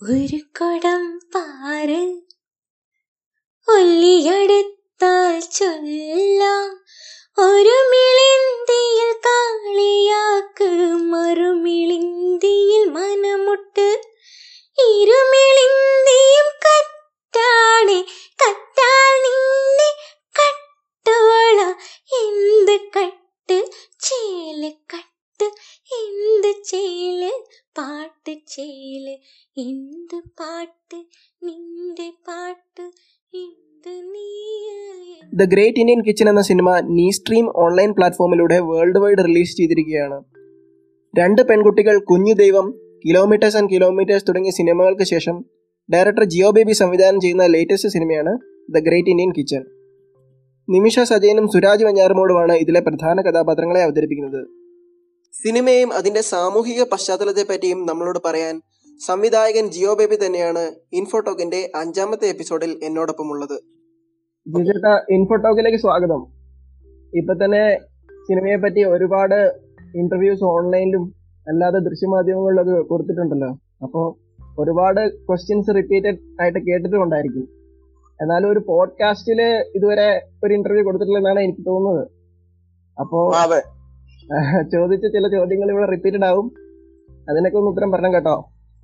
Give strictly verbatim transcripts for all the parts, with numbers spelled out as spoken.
ഒരു കുടം പാറ് ഒല്ലിയെടുത്താൽ ചൊല്ലാം, ഒരു മിളിന്തിയിൽ കാളിയാക്ക് മറുമിളിന്തിയിൽ മനമുട്ട്, ഇരുമിളിന്തിയും കറ്റാണെ കറ്റാൽ നിന്നെ കട്ടോള, എന്ത് കട്ട് ചേല് കട്ട് എന്ത് ചേല് പാട്ട് ചേല്, എന്ത് പാട്ട് നിന്റെ പാട്ട് എന്ത് നീ. ദ ഗ്രേറ്റ് ഇന്ത്യൻ കിച്ചൺ എന്ന സിനിമ നീ സ്ട്രീം ഓൺലൈൻ പ്ലാറ്റ്ഫോമിലൂടെ വേൾഡ് വൈഡ് റിലീസ് ചെയ്തിരിക്കുകയാണ്. രണ്ട് പെൺകുട്ടികൾ, കുഞ്ഞു ദൈവം, കിലോമീറ്റേഴ്സ് ആൻഡ് കിലോമീറ്റേഴ്സ് തുടങ്ങിയ സിനിമകൾക്ക് ശേഷം ഡയറക്ടർ ജിയോ ബേബി സംവിധാനം ചെയ്യുന്ന ലേറ്റസ്റ്റ് സിനിമയാണ് the great Indian kitchen. Nimisha സജയനും സുരാജ് വെഞ്ഞാറമൂടുമാണ് ഇതിലെ പ്രധാന കഥാപാത്രങ്ങളെ അവതരിപ്പിക്കുന്നത്. സിനിമയും അതിൻ്റെ സാമൂഹിക പശ്ചാത്തലത്തെ പറ്റിയും നമ്മളോട് പറയാൻ സംവിധായകൻ ജിയോ ബേബി തന്നെയാണ് ഇൻഫോടോക്കിന്റെ അഞ്ചാമത്തെ എപ്പിസോഡിൽ എന്നോടൊപ്പമുള്ളത്. ജിജേട്ടാ, ഇൻഫോടോക്കിലേക്ക് സ്വാഗതം. ഇപ്പൊ തന്നെ സിനിമയെ പറ്റി ഒരുപാട് ഇന്റർവ്യൂസ് ഓൺലൈനിലും അല്ലാതെ ദൃശ്യമാധ്യമങ്ങളിലൊക്കെ കൊടുത്തിട്ടുണ്ടല്ലോ. അപ്പോൾ ഒരുപാട് ക്വസ്റ്റ്യൻസ് റിപ്പീറ്റഡ് ആയിട്ട് കേട്ടിട്ടുണ്ടായിരിക്കും. എന്നാലും ഒരു പോഡ്കാസ്റ്റില് ഇതുവരെ ഒരു ഇന്റർവ്യൂ കൊടുത്തിട്ടില്ലെന്നാണ് എനിക്ക് തോന്നുന്നത്. അപ്പോ ചോദിച്ച ചില ചോദ്യങ്ങൾ ഇവിടെ റിപ്പീറ്റഡ് ആവും. അതിനൊക്കെ ഒന്ന് ഉത്തരം പറഞ്ഞു കേട്ടോ.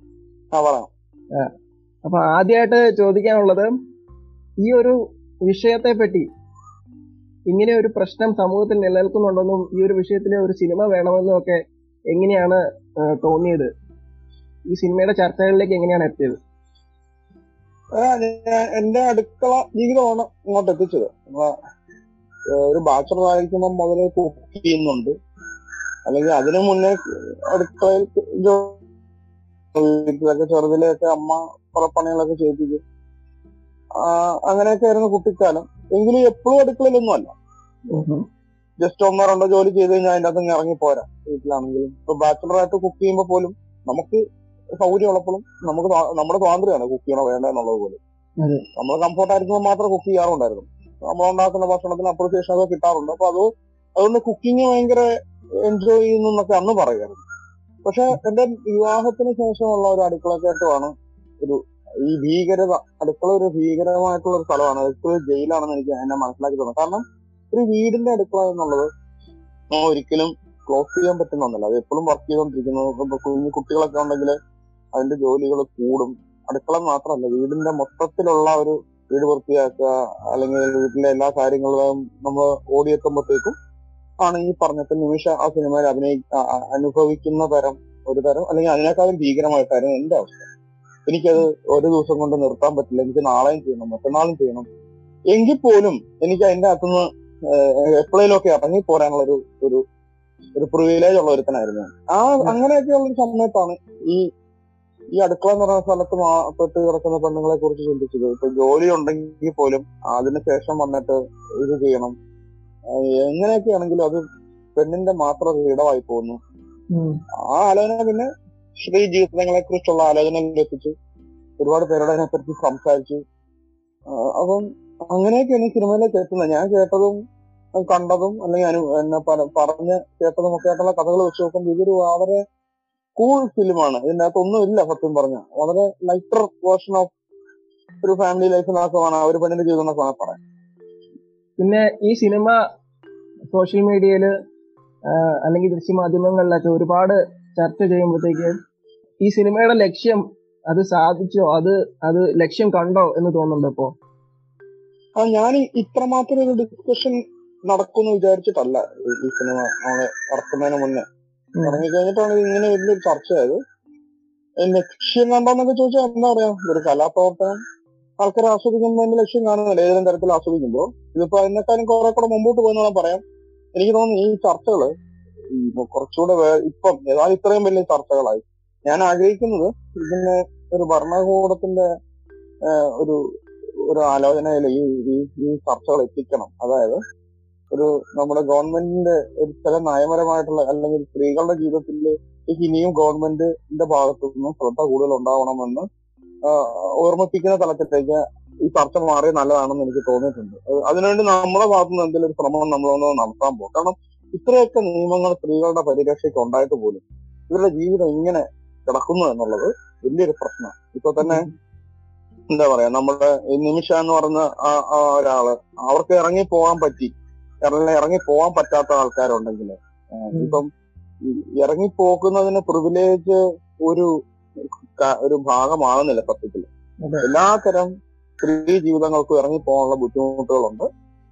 അപ്പൊ ആദ്യമായിട്ട് ചോദിക്കാനുള്ളത്, ഈ ഒരു വിഷയത്തെ പറ്റി, ഇങ്ങനെ ഒരു പ്രശ്നം സമൂഹത്തിൽ നിലനിൽക്കുന്നുണ്ടെന്നും ഈ ഒരു വിഷയത്തിൽ ഒരു സിനിമ വേണമെന്നും ഒക്കെ എങ്ങനെയാണ് തോന്നിയത്? ഈ സിനിമയുടെ ചർച്ചകളിലേക്ക് എങ്ങനെയാണ് എത്തിയത്? എന്റെ അടുക്കള ജീവിതമാണ് ഇങ്ങോട്ട് എത്തിച്ചത്. നമ്മളെ ഒരു ബാച്ചലർ ആയിരിക്കുമ്പോൾ മുതലേ കുക്ക് ചെയ്യുന്നുണ്ട്, അല്ലെങ്കിൽ അതിനു മുന്നേ അടുക്കളയിൽ വീട്ടിലൊക്കെ ചെറുതിലൊക്കെ അമ്മ കുറെ പണികളൊക്കെ ചെയ്യിപ്പിക്കും. അങ്ങനെയൊക്കെ ആയിരുന്നു കുട്ടിക്കാലം. എങ്കിലും എപ്പോഴും അടുക്കളയിലൊന്നും അല്ല. ജസ്റ്റ് ഒന്നോ രണ്ടോ ജോലി ചെയ്ത് കഴിഞ്ഞാൽ അതിൻ്റെ അകത്ത് ഇറങ്ങി പോരാ. വീട്ടിലാണെങ്കിലും ഇപ്പൊ ബാച്ചലറായിട്ട് കുക്ക് ചെയ്യുമ്പോൾ പോലും നമുക്ക് സൗകര്യം ഉള്ളപ്പോഴും നമുക്ക് നമ്മുടെ സ്വാതന്ത്ര്യമാണ് കുക്ക് ചെയ്യണോ വേണ്ട എന്നുള്ളത് പോലും. നമ്മൾ കംഫോർട്ടായിരിക്കുമ്പോൾ മാത്രം കുക്ക് ചെയ്യാറുണ്ടായിരുന്നു. നമ്മളുണ്ടാക്കുന്ന ഭക്ഷണത്തിന് അപ്രിസിയേഷൻ ഒക്കെ കിട്ടാറുണ്ട്. അപ്പൊ അത് അതുകൊണ്ട് കുക്കിങ് ഭയങ്കര എൻജോയ് ചെയ്യുന്നു എന്നൊക്കെ അന്ന് പറയുമായിരുന്നു. പക്ഷെ എന്റെ വിവാഹത്തിന് ശേഷമുള്ള ഒരു അടുക്കളക്കയറ്റമാണ് ഒരു ഈ ഭീകരത. അടുക്കള ഒരു ഭീകരമായിട്ടുള്ള ഒരു സ്ഥലമാണ്. അടുക്കള ജയിലാണെന്ന് എനിക്ക് എന്നെ മനസ്സിലാക്കി തോന്നുന്നു. കാരണം ഒരു വീടിന്റെ അടുക്കള എന്നുള്ളത് ഒരിക്കലും ക്ലോസ് ചെയ്യാൻ പറ്റുന്ന ഒന്നല്ല. അത് എപ്പോഴും വർക്ക് ചെയ്തോണ്ടിരിക്കുന്നു. ഇപ്പൊ കുഞ്ഞു കുട്ടികളൊക്കെ ഉണ്ടെങ്കിൽ അതിന്റെ ജോലികൾ കൂടും. അടുക്കള മാത്രമല്ല, വീടിന്റെ മൊത്തത്തിലുള്ള ഒരു വീട് വൃത്തിയാക്കുക, അല്ലെങ്കിൽ വീട്ടിലെ എല്ലാ കാര്യങ്ങളും നമ്മൾ ഓടിയെത്തുമ്പോഴത്തേക്കും ആണ് ഈ പറഞ്ഞിട്ട് നിമിഷ ആ സിനിമയിൽ അഭിനയി അനുഭവിക്കുന്ന തരം ഒരു തരം, അല്ലെങ്കിൽ അതിനേക്കാളും ഭീകരമായിട്ടായിരുന്നു എന്റെ അവസ്ഥ. എനിക്കത് ഒരു ദിവസം കൊണ്ട് നിർത്താൻ പറ്റില്ല. എനിക്ക് നാളെയും ചെയ്യണം, മറ്റന്നാളും ചെയ്യണം. എങ്കിൽ പോലും എനിക്ക് അതിന്റെ അകത്തുനിന്ന് എപ്പോഴേലും ഒക്കെ ഇറങ്ങി പോരാനുള്ള ഒരു ഒരു ഒരു പ്രിവിലേജ് ഉള്ള ഒരുത്തനായിരുന്നു. ആ അങ്ങനെയൊക്കെയുള്ള ഒരു സമയത്താണ് ഈ ഈ അടുക്കള എന്ന് പറയുന്ന സ്ഥലത്ത് പെട്ട് കിടക്കുന്ന പെണ്ണുങ്ങളെ കുറിച്ച് ചിന്തിച്ചത്. ഇപ്പൊ ജോലി ഉണ്ടെങ്കിൽ പോലും അതിന് ശേഷം വന്നിട്ട് ഇത് ചെയ്യണം, എങ്ങനെയൊക്കെ ആണെങ്കിലും അത് പെണ്ണിന്റെ മാത്രം ഇടമായി പോകുന്നു. ആ ആലോചന പിന്നെ സ്ത്രീ ജീവിതങ്ങളെ കുറിച്ചുള്ള ആലോചനകളിൽ എത്തിച്ചു. ഒരുപാട് പേരോട് അതിനെപ്പറ്റി സംസാരിച്ചു. അപ്പം അങ്ങനെയൊക്കെയാണ് ഈ സിനിമയിലേക്ക് എത്തുന്നത്. ഞാൻ കേട്ടതും കണ്ടതും അല്ലെങ്കിൽ അനു എന്നെ പറഞ്ഞ് കേട്ടതും ഒക്കെ ആയിട്ടുള്ള കഥകൾ വെച്ച് നോക്കുമ്പോൾ ഇതൊരു വളരെ കൂൾ ഫിലിമാണ്. ഇതിന്റെ അകത്ത് ഒന്നും ഇല്ല സത്യം പറഞ്ഞ. വളരെ ലൈറ്റർ വേർഷൻ ഓഫ് ഒരു ഫാമിലി ലൈഫ് എന്നൊക്കെ വേണം, ഒരു പെണ്ണിന്റെ ജീവിതം എന്നൊക്കെ വേണം പറയാൻ. പിന്നെ ഈ സിനിമ സോഷ്യൽ മീഡിയയില് അല്ലെങ്കിൽ ദൃശ്യമാധ്യമങ്ങളിലൊക്കെ ഒരുപാട് ചർച്ച ചെയ്യുമ്പോഴത്തേക്ക് ഈ സിനിമയുടെ ലക്ഷ്യം അത് സാധിച്ചോ, അത് അത് ലക്ഷ്യം കണ്ടോ എന്ന് തോന്നുന്നുണ്ടോ ഇപ്പോ? ആ ഞാൻ ഇത്രമാത്രം ഒരു ഡിസ്കഷൻ നടക്കുമെന്ന് വിചാരിച്ചിട്ടല്ല ഈ സിനിമ നമ്മളെ ഇറക്കുന്നതിന് മുന്നേ. ഇറങ്ങി കഴിഞ്ഞിട്ടാണ് ഇങ്ങനെ വലിയൊരു ചർച്ചയായത്. ലക്ഷ്യം കണ്ടോന്നൊക്കെ ചോദിച്ചാൽ എന്താ പറയാ, ഒരു കലാപ്രവർത്തനം ആൾക്കാരെ ആസ്വദിക്കുന്നതിന്റെ ലക്ഷ്യം കാണുന്നില്ല ഏതെങ്കിലും തരത്തിൽ ആസ്വദിക്കുമ്പോൾ. ഇതിപ്പോ അതിനേക്കാളും കുറെ കൂടെ മുമ്പോട്ട് പോയെന്ന് പറയാം. എനിക്ക് തോന്നുന്നു ഈ ചർച്ചകള് കുറച്ചുകൂടെ ഇപ്പം ഏതായാലും ഇത്രയും വലിയ ചർച്ചകളായി. ഞാൻ ആഗ്രഹിക്കുന്നത് ഇതിനെ ഒരു ഭരണകൂടത്തിന്റെ ഒരു ഒരു ആലോചനയിൽ ഈ ഈ ചർച്ചകൾ എത്തിക്കണം. അതായത് ഒരു നമ്മുടെ ഗവൺമെന്റിന്റെ ഒരു ചില നയപരമായിട്ടുള്ള അല്ലെങ്കിൽ സ്ത്രീകളുടെ ജീവിതത്തിൽ ഇനിയും ഗവൺമെന്റിന്റെ ഭാഗത്തു നിന്നും ശ്രദ്ധ കൂടുതൽ ഉണ്ടാവണമെന്ന് ഓർമ്മിപ്പിക്കുന്ന തലത്തിലേക്ക് ഈ ചർച്ച മാറി നല്ലതാണെന്ന് എനിക്ക് തോന്നിയിട്ടുണ്ട്. അതിനുവേണ്ടി നമ്മുടെ ഭാഗത്തുനിന്ന് എന്തെങ്കിലും ഒരു ശ്രമം നമ്മളൊന്ന് നടത്താൻ പോകും. കാരണം ഇത്രയൊക്കെ നിയമങ്ങൾ സ്ത്രീകളുടെ പരിരക്ഷയ്ക്ക് ഉണ്ടായിട്ട് പോലും ഇവരുടെ ജീവിതം ഇങ്ങനെ കിടക്കുന്നു എന്നുള്ളത് വലിയൊരു പ്രശ്നമാണ്. ഇപ്പൊ തന്നെ എന്താ പറയാ, നമ്മുടെ നിമിഷ എന്ന് പറഞ്ഞ ആ ഒരാള്, അവർക്ക് ഇറങ്ങി പോകാൻ പറ്റി, ഇറങ്ങി പോകാൻ പറ്റാത്ത ആൾക്കാരുണ്ടെങ്കിൽ ഇപ്പം ഇറങ്ങി പോകുന്നതിന് പ്രിവിലേജ് ഒരു ഒരു ഭാഗമാകുന്നില്ല സത്യത്തിൽ. എല്ലാത്തരം സ്ത്രീ ജീവിതങ്ങൾക്കും ഇറങ്ങി പോകാനുള്ള ബുദ്ധിമുട്ടുകളുണ്ട്.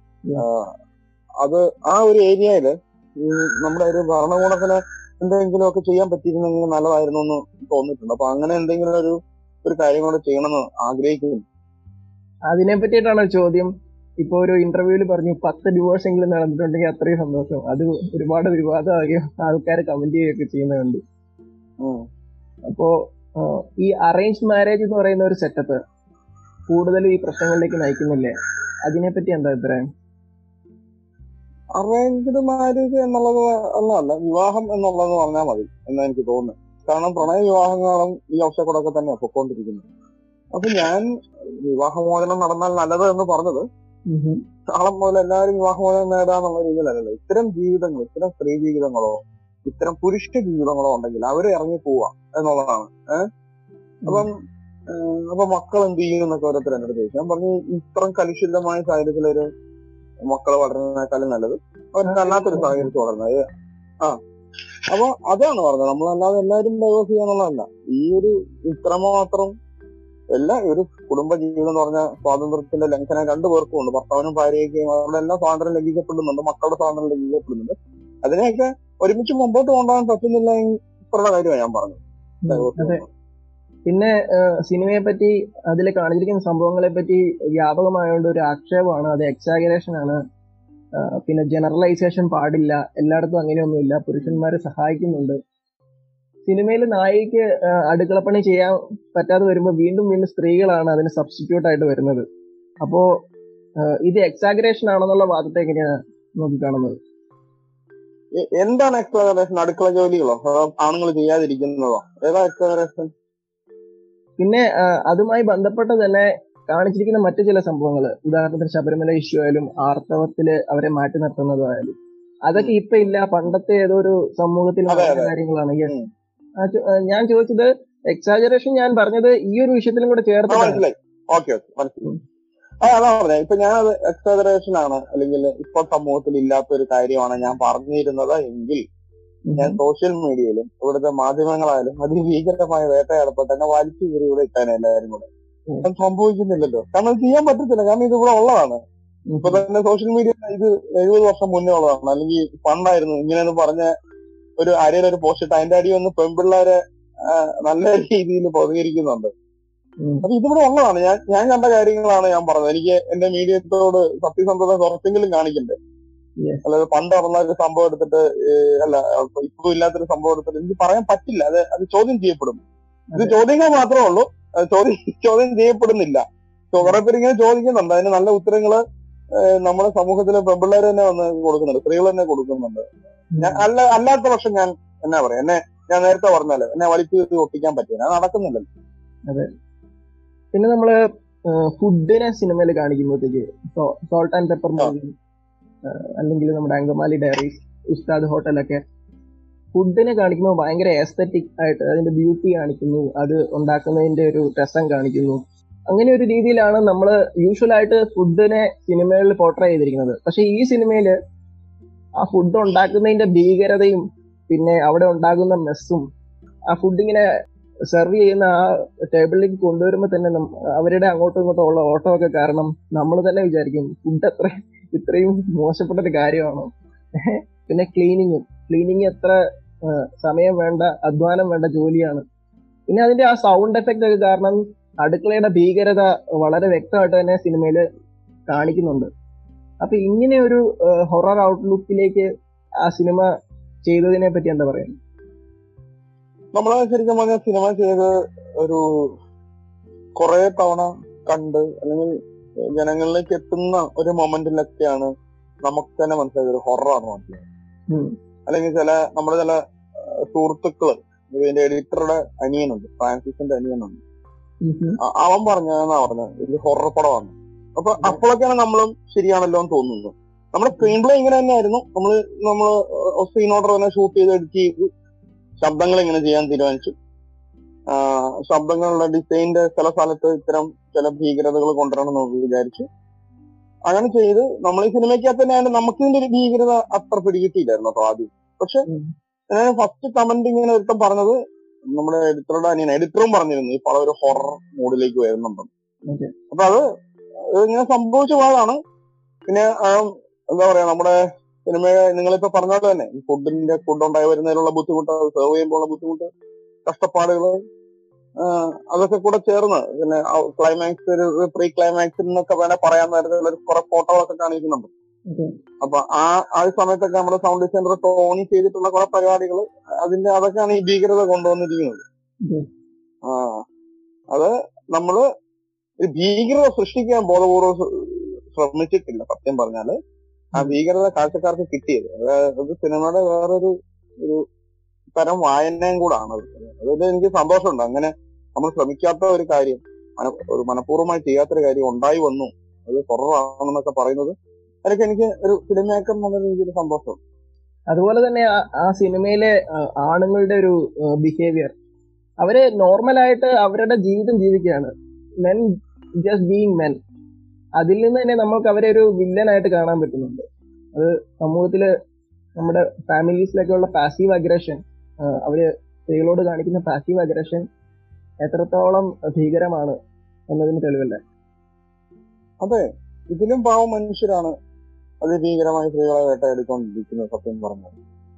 അത് ആ ഒരു ഏരിയയില് നമ്മുടെ ഒരു ഭരണകൂടത്തിന് എന്തെങ്കിലും ഒക്കെ ചെയ്യാൻ പറ്റിയിരുന്നെങ്കിൽ നല്ലതായിരുന്നു എന്ന് തോന്നിയിട്ടുണ്ട്. അപ്പൊ അങ്ങനെ എന്തെങ്കിലും ഒരു ഒരു കാര്യം കൂടെ ചെയ്യണമെന്ന് ആഗ്രഹിക്കുന്നു. അതിനെ പറ്റിയിട്ടാണ് ചോദ്യം. ഇപ്പൊ ഒരു ഇന്റർവ്യൂവിൽ പറഞ്ഞു പത്ത് ഡിവോഴ്സ് എങ്കിലും നടന്നിട്ടുണ്ടെങ്കിൽ അത്രയും സന്തോഷം. അത് ഒരുപാട് വിവാദമാകുകയും ആൾക്കാർ കമന്റ് ചെയ്യുകയൊക്കെ ചെയ്യുന്നുണ്ട്. അപ്പോ ഈ അറേഞ്ച് മാരേജ് എന്ന് പറയുന്ന ഒരു സെറ്റപ്പ് കൂടുതലും ഈ പ്രശ്നങ്ങളിലേക്ക് നയിക്കുന്നില്ലേ? അതിനെപ്പറ്റി എന്താ അഭിപ്രായം? അറേഞ്ച്ഡ് മാരേജ് എന്നുള്ളത് ഒന്നല്ല, വിവാഹം എന്നുള്ളത് പറഞ്ഞാൽ മതി എന്നാ എനിക്ക് തോന്നുന്നത്. കാരണം പ്രണയ വിവാഹങ്ങളും ഈ അവസ്ഥക്കൂടൊക്കെ തന്നെയാണ് പൊക്കോണ്ടിരിക്കുന്നത്. അപ്പൊ ഞാൻ വിവാഹമോചനം നടന്നാൽ നല്ലത് എന്ന് പറഞ്ഞത് നാളെ മുതൽ എല്ലാവരും വിവാഹമോചനം നേടാന്നുള്ള രീതിയിലല്ലല്ലോ. ഇത്തരം ജീവിതങ്ങൾ, ഇത്തരം സ്ത്രീ ജീവിതങ്ങളോ ഇത്തരം പുരുഷ ജീവിതങ്ങളോ ഉണ്ടെങ്കിൽ അവര് ഇറങ്ങി പോവാ എന്നുള്ളതാണ്. ഏഹ് അപ്പം അപ്പൊ മക്കൾ എന്ത് ചെയ്യും എന്നൊക്കെ ഓരോരുത്തർ എന്നോട് ചോദിച്ചു. ഞാൻ പറഞ്ഞു ഇത്രയും കലുഷിതമായ സാഹചര്യത്തിലൊരു മക്കൾ വളരുന്നതിനേക്കാളും നല്ലത് അവർക്ക് അല്ലാത്തൊരു സാഹചര്യത്തിൽ വളർന്നത്. ആ അപ്പൊ അതാണ് പറഞ്ഞത്. നമ്മളല്ലാതെ എല്ലാവരും ഡൈവേഴ്സ് ചെയ്യാന്നുള്ളതല്ല. ഈ ഒരു ഇത്രമാത്രം എല്ലാ ഒരു കുടുംബ ജീവിതം എന്ന് പറഞ്ഞ സ്വാതന്ത്ര്യത്തിന്റെ ലംഘനം രണ്ടു പേർക്കും ഉണ്ട്. ഭർത്താവിനും ഭാര്യയ്ക്കും അവരുടെ എല്ലാ സ്വാതന്ത്ര്യം ലംഘിക്കപ്പെടുന്നുണ്ട്, മക്കളുടെ സ്വാതന്ത്ര്യം ലംഘിക്കപ്പെടുന്നുണ്ട്. അതിനെയൊക്കെ ഒരുമിച്ച് മുമ്പോട്ട് കൊണ്ടുപോകാൻ പറ്റുന്നില്ല എന്നുള്ള കാര്യമാണ് ഞാൻ പറഞ്ഞത്. പിന്നെ സിനിമയെ പറ്റി അതിൽ കാണിച്ചിരിക്കുന്ന സംഭവങ്ങളെ പറ്റി വ്യാപകമായോണ്ട് ഒരു ആക്ഷേപമാണ്, അത് എക്സാഗറേഷൻ ആണ്. പിന്നെ ജനറലൈസേഷൻ പാടില്ല, എല്ലായിടത്തും അങ്ങനെയൊന്നുമില്ല, പുരുഷന്മാരെ സഹായിക്കുന്നുണ്ട്. സിനിമയിൽ നായികയ്ക്ക് അടുക്കളപ്പണി ചെയ്യാൻ പറ്റാതെ വരുമ്പോൾ വീണ്ടും വീണ്ടും സ്ത്രീകളാണ് അതിന് സബ്സ്റ്റിറ്റ്യൂട്ട് ആയിട്ട് വരുന്നത്. അപ്പോ ഇത് എക്സാഗറേഷൻ ആണെന്നുള്ള വാദത്തെ എങ്ങനെയാണ് നോക്കിക്കാണുന്നത്? എന്താണ് എക്സാഗറേഷൻ? അടുക്കള ജോലികളോ ആണുങ്ങൾ ചെയ്യാതിരിക്കുന്നതോ? ഏതാ എക്സാഗറേഷൻ? പിന്നെ അതുമായി ബന്ധപ്പെട്ട് തന്നെ കാണിച്ചിരിക്കുന്ന മറ്റു ചില സംഭവങ്ങൾ, ഉദാഹരണത്തിന് ശബരിമല ഇഷ്യൂ ആയാലും ആർത്തവത്തില് അവരെ മാറ്റി നിർത്തുന്നതായാലും അതൊക്കെ ഇപ്പൊ ഇല്ല, പണ്ടത്തെ ഏതോ ഒരു സമൂഹത്തിൽ നടന്ന കാര്യങ്ങളാണ്. യെസ്, ഞാൻ ചോദിച്ചത് എക്സാജറേഷൻ ഞാൻ പറഞ്ഞത് ഈ ഒരു വിഷയത്തിലും കൂടെ ചേർത്ത്. മനസ്സിലായി, ഓക്കെ ഓക്കെ മനസ്സിലായി. ആ അതാ പറഞ്ഞത്. ഇപ്പൊ ഞാൻ അത് എക്സാജറേഷൻ ആണ് അല്ലെങ്കിൽ ഇപ്പൊ സമൂഹത്തിൽ ഇല്ലാത്ത ഒരു കാര്യമാണ് ഞാൻ പറഞ്ഞിരുന്നത് എങ്കിൽ ഞാൻ സോഷ്യൽ മീഡിയയിലും ഇവിടുത്തെ മാധ്യമങ്ങളായാലും അതിഭീകരമായ വേട്ടയാടപ്പെട്ട് എന്നെ വലിച്ചു കയറി ഇവിടെ ഇട്ടാണ് എല്ലാവരും കൂടെ. അത് സംഭവിക്കുന്നില്ലല്ലോ, കാരണം ചെയ്യാൻ പറ്റത്തില്ല. കാരണം ഇത് ഇവിടെ ഉള്ളതാണ്. ഇപ്പൊ തന്നെ സോഷ്യൽ മീഡിയ ഇത് എഴുപത് വർഷം മുന്നേ ഉള്ളതാണ്. അല്ലെങ്കിൽ പണ്ടായിരുന്നു ഇങ്ങനെയെന്ന് പറഞ്ഞ ഒരു ആരെയും ഒരു പോസ്റ്റ് ഇട്ട് അതിന്റെ അടി വന്ന് പെൺപിള്ളേരെ നല്ല രീതിയിൽ പ്രതികരിക്കുന്നുണ്ട്. അപ്പൊ ഇതിവിടെ ഉള്ളതാണ്. ഞാൻ ഞാൻ കണ്ട കാര്യങ്ങളാണ് ഞാൻ പറഞ്ഞത്. എനിക്ക് എന്റെ മീഡിയത്തോട് സത്യസന്ധത കുറച്ചെങ്കിലും കാണിക്കണ്ടേ. അല്ലാതെ പണ്ട് നടന്ന ഒരു സംഭവം എടുത്തിട്ട് അല്ല ഇപ്പൊ ഇല്ലാത്തൊരു സംഭവം എടുത്തിട്ട് എനിക്ക് പറയാൻ പറ്റില്ല. അത് അത് ചോദ്യം ചെയ്യപ്പെടും. ഇത് ചോദ്യങ്ങൾ മാത്രമേ ഉള്ളൂ, ചോദ്യം ചോദ്യം ചെയ്യപ്പെടുന്നില്ല. കുറെ പേര് ഇങ്ങനെ ചോദിക്കുന്നുണ്ട്, അതിന് നല്ല ഉത്തരങ്ങള് നമ്മുടെ സമൂഹത്തിലെ പെൺപിള്ളേർ തന്നെ വന്ന് കൊടുക്കുന്നുണ്ട്, സ്ത്രീകൾ തന്നെ കൊടുക്കുന്നുണ്ട്. ഞാൻ അല്ല അല്ലാത്ത പക്ഷം ഞാൻ എന്നാ പറയാ, എന്നെ ഞാൻ നേരത്തെ പറഞ്ഞാലോ എന്നെ വലിച്ചു ഒട്ടിക്കാൻ പറ്റില്ല, അത് നടക്കുന്നില്ലല്ലോ. അതെ. പിന്നെ നമ്മള് ഫുഡിനെ സിനിമയിൽ കാണിക്കുമ്പോഴത്തേക്ക് സോൾട്ട് ആൻഡ് പെപ്പർ മൂവി അല്ലെങ്കിൽ നമ്മുടെ അങ്കമാലി ഡയറീസ്, ഉസ്താദ് ഹോട്ടലൊക്കെ ഫുഡിനെ കാണിക്കുമ്പോൾ ഭയങ്കര എസ്തറ്റിക് ആയിട്ട് അതിന്റെ ബ്യൂട്ടി കാണിക്കുന്നു, അത് ഉണ്ടാക്കുന്നതിന്റെ ഒരു രസം കാണിക്കുന്നു. അങ്ങനെ ഒരു രീതിയിലാണ് നമ്മൾ യൂഷ്വലായിട്ട് ഫുഡിനെ സിനിമകളിൽ പോർട്രേ ചെയ്തിരിക്കുന്നത്. പക്ഷെ ഈ സിനിമയില് ആ ഫുഡ് ഉണ്ടാക്കുന്നതിന്റെ ഭീകരതയും പിന്നെ അവിടെ ഉണ്ടാകുന്ന മെസ്സും ആ ഫുഡിങ്ങനെ സെർവ് ചെയ്യുന്ന ആ ടേബിളിലേക്ക് കൊണ്ടുവരുമ്പോൾ തന്നെ അവരുടെ അങ്ങോട്ടും ഇങ്ങോട്ടും ഉള്ള ഓട്ടോ ഒക്കെ കാരണം നമ്മൾ തന്നെ വിചാരിക്കും ഫുഡ് എത്ര ഇത്രയും മോശപ്പെട്ടൊരു കാര്യമാണോ. പിന്നെ ക്ലീനിങ്ങും ക്ലീനിങ് എത്ര സമയം വേണ്ട, അധ്വാനം വേണ്ട ജോലിയാണ്. പിന്നെ അതിന്റെ ആ സൗണ്ട് എഫക്റ്റ് ഒക്കെ കാരണം അടുക്കളയുടെ ഭീകരത വളരെ വ്യക്തമായിട്ട് തന്നെ സിനിമയിൽ കാണിക്കുന്നുണ്ട്. അപ്പൊ ഇങ്ങനെ ഒരു ഹൊറർ ഔട്ട്ലുക്കിലേക്ക് ആ സിനിമ ചെയ്തതിനെ പറ്റി എന്താ പറയുന്നത്? നമ്മളെ ശരിക്കും പറഞ്ഞ സിനിമ ചെയ്ത് ഒരു കുറെ തവണ കണ്ട് അല്ലെങ്കിൽ ജനങ്ങളിലേക്ക് എത്തുന്ന ഒരു മൊമെന്റിലൊക്കെയാണ് നമുക്ക് തന്നെ മനസ്സിലായത് ഒരു ഹൊററാണ് മനസ്സിലായത്. അല്ലെങ്കിൽ ചില നമ്മുടെ ചില സുഹൃത്തുക്കള്, ഇതിന്റെ എഡിറ്ററുടെ അനിയനുണ്ട്, ഫ്രാൻസിസിന്റെ അനിയനുണ്ട്, അവൻ പറഞ്ഞാ പറഞ്ഞത് ഇത് ഹൊറർ പടമാണ്. അപ്പൊ അപ്പോഴൊക്കെയാണ് നമ്മളും ശരിയാണല്ലോ എന്ന് തോന്നുന്നത്. നമ്മുടെ സ്ക്രീൻ പ്ലേ ഇങ്ങനെ തന്നെയായിരുന്നു. നമ്മള് നമ്മള് സ്ക്രീൻ ഓർഡർ തന്നെ ഷൂട്ട് ചെയ്ത് എഡിറ്റ് ചെയ്ത് ശബ്ദങ്ങൾ ഇങ്ങനെ ചെയ്യാൻ തീരുമാനിച്ചു. ശബ്ദങ്ങളുടെ ഡിസൈനിന്റെ ചില സ്ഥലത്ത് ഇത്തരം ചില ഭീകരതകൾ കൊണ്ടുവരണം എന്ന് വിചാരിച്ചു. അങ്ങനെ ചെയ്ത് നമ്മൾ ഈ സിനിമയ്ക്കകത്ത് തന്നെയാണ് നമുക്ക് ഇതിന്റെ ഒരു ഭീകരത അത്ര പിടികിട്ടിയില്ലായിരുന്നു അപ്പൊ ആദ്യം. പക്ഷെ ഞാൻ ഫസ്റ്റ് കമന്റ് ഇങ്ങനെ ഒരുത്തം പറഞ്ഞത് നമ്മുടെ എഡിറ്ററുടെ അനിയൻ എഡിറ്ററും പറഞ്ഞിരുന്നു ഈ പടം ഒരു ഹൊറർ മൂഡിലേക്ക് വരുന്നുണ്ടെന്ന്. അപ്പൊ അത് ഇങ്ങനെ സംഭവിച്ച പാടാണ്. പിന്നെ എന്താ പറയാ നമ്മുടെ സിനിമ നിങ്ങളിപ്പോ പറഞ്ഞോണ്ട് തന്നെ ഈ ഫുഡിന്റെ ഫുഡ് ഉണ്ടായി വരുന്നതിലുള്ള ബുദ്ധിമുട്ട്, സെർവ് ചെയ്യുമ്പോഴുള്ള ബുദ്ധിമുട്ട്, കഷ്ടപ്പാടുകള്, അതൊക്കെ കൂടെ ചേർന്ന് പിന്നെ ക്ലൈമാക്സ് ഒരു പ്രീ ക്ലൈമാക്സ് എന്നൊക്കെ വേണേ പറയാൻ തരത്തിലുള്ള കുറെ ഫോട്ടോകളൊക്കെ കാണിക്കുന്നുണ്ട്. അപ്പൊ ആ ആ സമയത്തൊക്കെ നമ്മുടെ സൗണ്ട് ഡിസൈനർ ടോണി ചെയ്തിട്ടുള്ള കുറെ പരിപാടികൾ അതിന്റെ അതൊക്കെയാണ് ഈ ഭീകരത കൊണ്ടുവന്നിരിക്കുന്നത്. ആ അത് നമ്മള് ഈ ഭീകരത സൃഷ്ടിക്കാൻ ബോധപൂർവ്വം ശ്രമിച്ചിട്ടില്ല സത്യം പറഞ്ഞാല്. ആ ഭീകരത കാഴ്ചക്കാർക്ക് കിട്ടിയത് അത് സിനിമയുടെ വേറൊരു ഒരു തരം വായനയും കൂടാണ്. അതിൽ എനിക്ക് സന്തോഷമുണ്ട്. അങ്ങനെ നമ്മൾ ശ്രമിക്കാത്ത ഒരു കാര്യം, ഒരു മനഃപൂർവ്വമായി ചെയ്യാത്തൊരു കാര്യം ഉണ്ടായി വന്നു, അത് ഹൊററാണെന്നൊക്കെ പറയുന്നത് അതൊക്കെ എനിക്ക് ഒരു ഫിലിം മേക്കർ എന്നുള്ള രീതിയിൽ സന്തോഷം. അതുപോലെ തന്നെ ആ സിനിമയിലെ ആണുങ്ങളുടെ ഒരു ബിഹേവിയർ, അവര് നോർമലായിട്ട് അവരുടെ ജീവിതം ജീവിക്കുകയാണ്, മെൻ ജസ്റ്റ് ബീയിങ് മെൻ. അതിൽ നിന്ന് തന്നെ നമുക്ക് അവരെ ഒരു വില്ലനായിട്ട് കാണാൻ പറ്റുന്നുണ്ട്. അത് സമൂഹത്തില് നമ്മുടെ ഫാമിലീസിലൊക്കെ ഉള്ള പാസീവ് അഗ്രഷൻ, അവര് സ്ത്രീകളോട് കാണിക്കുന്ന പാസീവ് അഗ്രഷൻ എത്രത്തോളം ഭീകരമാണ് എന്നതിന് തെളിവല്ലേ? അതെ, ഇതിലും പാവം മനുഷ്യരാണ് അതിഭീകരമായി സ്ത്രീകളെ വേട്ടയെടുക്കൊണ്ടിരിക്കുന്നത് സത്യം പറഞ്ഞത്.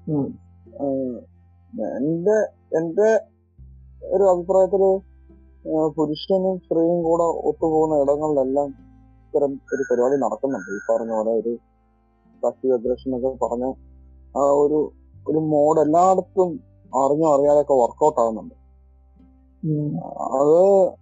എന്റെ എന്റെ ഒരു അഭിപ്രായത്തില് പുരുഷനും സ്ത്രീയും കൂടെ ഒത്തുപോകുന്ന ഇടങ്ങളിലെല്ലാം ഇത്തരം ഒരു പരിപാടി നടക്കുന്നുണ്ട്. ഈ പറഞ്ഞ പോലെ ഒരു പാസീവ് അഗ്രഷൻ ഒക്കെ പറഞ്ഞ ആ ഒരു ഒരു മോഡ് എല്ലായിടത്തും അറിഞ്ഞോ അറിയാതൊക്കെ വർക്കൗട്ട് ആകുന്നുണ്ട്. അത്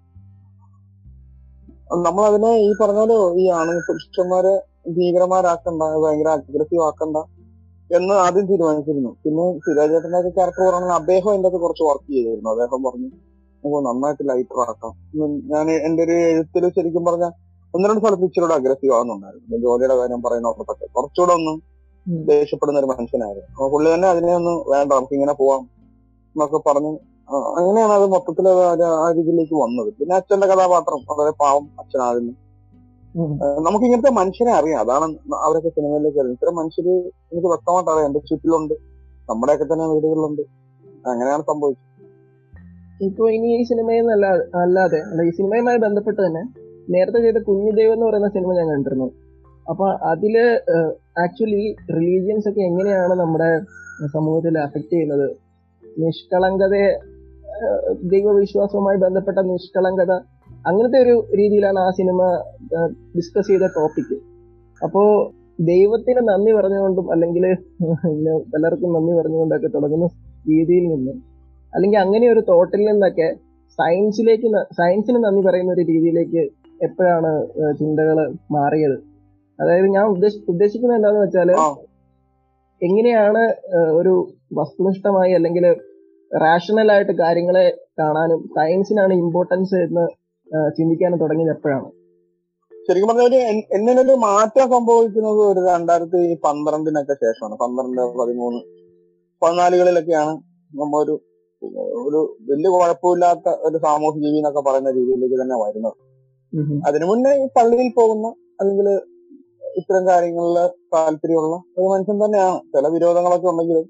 നമ്മളതിനെ ഈ പറഞ്ഞാലോ ഈ ആണ് പുരുഷന്മാരെ ഭീകരന്മാരാക്കണ്ട, ഭയങ്കര അഗ്രസീവ് ആക്കണ്ട എന്ന് ആദ്യം തീരുമാനിച്ചിരുന്നു. പിന്നെ സുരാജേട്ടന്റെ ഒക്കെ ക്യാരക്ടർ പറഞ്ഞാൽ അദ്ദേഹം അതിന്റെ അത് കുറച്ച് വർക്ക് ചെയ്തിരുന്നു. അദ്ദേഹം പറഞ്ഞു നമുക്ക് നന്നായിട്ട് ലൈറ്റർ ആക്കാം. ഞാൻ എന്റെ ഒരു എഴുത്തിൽ ശരിക്കും പറഞ്ഞ ഒന്ന് രണ്ട് സ്ഥലത്ത് ഇച്ചിരൂടെ അഗ്രസീവ് ആകുന്നുണ്ടായിരുന്നു. ജോലിയുടെ കാര്യം പറയുന്നവർക്കൊക്കെ കുറച്ചുകൂടെ ഒന്നും ദേഷ്യപ്പെടുന്ന ഒരു മനുഷ്യനായിരുന്നു. അപ്പൊ പുള്ളി തന്നെ അതിനെ ഒന്ന് വേണ്ട നമുക്ക് ഇങ്ങനെ പോവാം എന്നൊക്കെ പറഞ്ഞു. അങ്ങനെയാണ് അത് മൊത്തത്തിൽ ആ രീതിയിലേക്ക് വന്നത്. പിന്നെ അച്ഛന്റെ കഥാപാത്രം വളരെ പാവം അച്ഛനായിരുന്നു. നമുക്ക് ഇങ്ങനത്തെ മനുഷ്യനെ അറിയാം, അതാണ് അവരൊക്കെ സിനിമയിലേക്ക് വരുന്നത്. ഇത്തരം മനുഷ്യര് എനിക്ക് വ്യക്തമായിട്ട് അറിയാം, എന്റെ ചുറ്റിലുണ്ട്, നമ്മുടെയൊക്കെ തന്നെ വീടുകളിലുണ്ട്. അങ്ങനെയാണ് സംഭവിച്ചത്. ഇപ്പൊ ഇനി ഈ സിനിമയിൽ നിന്ന് അല്ലാതെ ഈ സിനിമയുമായി ബന്ധപ്പെട്ട് തന്നെ നേരത്തെ ചെയ്ത കുഞ്ഞുദൈവം എന്ന് പറയുന്ന സിനിമ ഞാൻ കണ്ടിരുന്നു. അപ്പൊ അതില് ആക്ച്വലി റിലീജിയൻസ് ഒക്കെ എങ്ങനെയാണ് നമ്മുടെ സമൂഹത്തിൽ അഫക്ട് ചെയ്യുന്നത്, നിഷ്കളങ്കതയെ, ദൈവവിശ്വാസവുമായി ബന്ധപ്പെട്ട നിഷ്കളങ്കത, അങ്ങനത്തെ ഒരു രീതിയിലാണ് ആ സിനിമ ഡിസ്കസ് ചെയ്ത ടോപ്പിക്. അപ്പോ ദൈവത്തിന് നന്ദി പറഞ്ഞുകൊണ്ടും അല്ലെങ്കിൽ പലർക്കും നന്ദി പറഞ്ഞുകൊണ്ടൊക്കെ തുടങ്ങുന്ന രീതിയിൽ നിന്നും അല്ലെങ്കിൽ അങ്ങനെ ഒരു തോട്ടിൽ നിന്നൊക്കെ സയൻസിലേക്ക് സയൻസിന് നന്ദി പറയുന്ന ഒരു രീതിയിലേക്ക് എപ്പോഴാണ് ചിന്തകൾ മാറിയത്? അതായത് ഞാൻ ഉദ്ദേശ ഉദ്ദേശിക്കുന്നത് എന്താന്ന് വെച്ചാല് എങ്ങനെയാണ് ഒരു വസ്തുനിഷ്ഠമായി അല്ലെങ്കിൽ റാഷണൽ ആയിട്ട് കാര്യങ്ങളെ കാണാനും സയൻസിനാണ് ഇമ്പോർട്ടൻസ് എന്ന് ചിന്തിക്കാനും തുടങ്ങിയത് എപ്പോഴാണ്? ശരിക്കും പറഞ്ഞ എന്നൊരു മാറ്റം സംഭവിക്കുന്നത് ഒരു രണ്ടായിരത്തി പന്ത്രണ്ടിനൊക്കെ ശേഷമാണ്. പന്ത്രണ്ട് പതിമൂന്ന് പതിനാലുകളിലൊക്കെയാണ് നമ്മൊരു ഒരു വലിയ കുഴപ്പമില്ലാത്ത ഒരു സാമൂഹ്യ ജീവി എന്നൊക്കെ പറയുന്ന രീതിയിലേക്ക് തന്നെ വരുന്നത്. അതിനു മുന്നേ ഈ പള്ളിയിൽ പോകുന്ന അല്ലെങ്കിൽ ഇത്തരം കാര്യങ്ങളിൽ താല്പര്യമുള്ള ഒരു മനുഷ്യൻ തന്നെയാണ്. ചില വിരോധങ്ങളൊക്കെ ഉണ്ടെങ്കിലും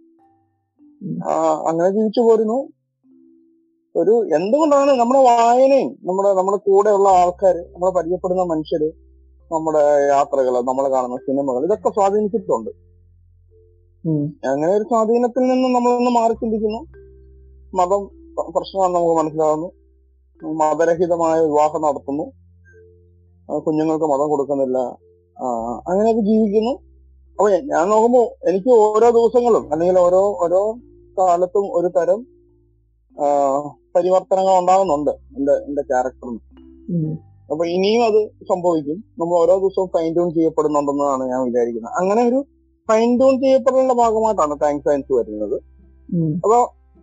അങ്ങനെ ജീവിച്ചു പോരുന്നു. ഒരു എന്തുകൊണ്ടാണ് നമ്മുടെ വായനയും നമ്മുടെ നമ്മുടെ കൂടെയുള്ള ആൾക്കാർ, നമ്മളെ പരിചയപ്പെടുന്ന മനുഷ്യര്, നമ്മുടെ യാത്രകൾ, നമ്മൾ കാണുന്ന സിനിമകൾ, ഇതൊക്കെ സ്വാധീനിച്ചിട്ടുണ്ട്. അങ്ങനെ ഒരു സ്വാധീനത്തിൽ നിന്ന് നമ്മളൊന്ന് മാറി ചിന്തിക്കുന്നു. മതം പ്രശ്നമാണെന്ന് നമുക്ക് മനസ്സിലാവുന്നു. മതരഹിതമായ വിവാഹം നടത്തുന്നു, കുഞ്ഞുങ്ങൾക്ക് മതം കൊടുക്കുന്നില്ല, അങ്ങനെയൊക്കെ ജീവിക്കുന്നു. അപ്പൊ ഞാൻ നോക്കുമ്പോ എനിക്ക് ഓരോ ദിവസങ്ങളും അല്ലെങ്കിൽ ഓരോ ഓരോ കാലത്തും ഒരു തരം പരിവർത്തനങ്ങൾ ഉണ്ടാകുന്നുണ്ട് എന്റെ എന്റെ ക്യാരക്ടറിന്. അപ്പൊ ഇനിയും അത് സംഭവിക്കും. നമ്മൾ ഓരോ ദിവസവും ഫൈൻ ട്യൂൺ ചെയ്യപ്പെടുന്നുണ്ടെന്നാണ് ഞാൻ വിചാരിക്കുന്നത്. അങ്ങനെ ഒരു ഫൈൻ ട്യൂൺ ചെയ്യപ്പെടലിന്റെ ഭാഗമായിട്ടാണ് താങ്ക്സ് സയൻസ് വരുന്നത്. അപ്പൊ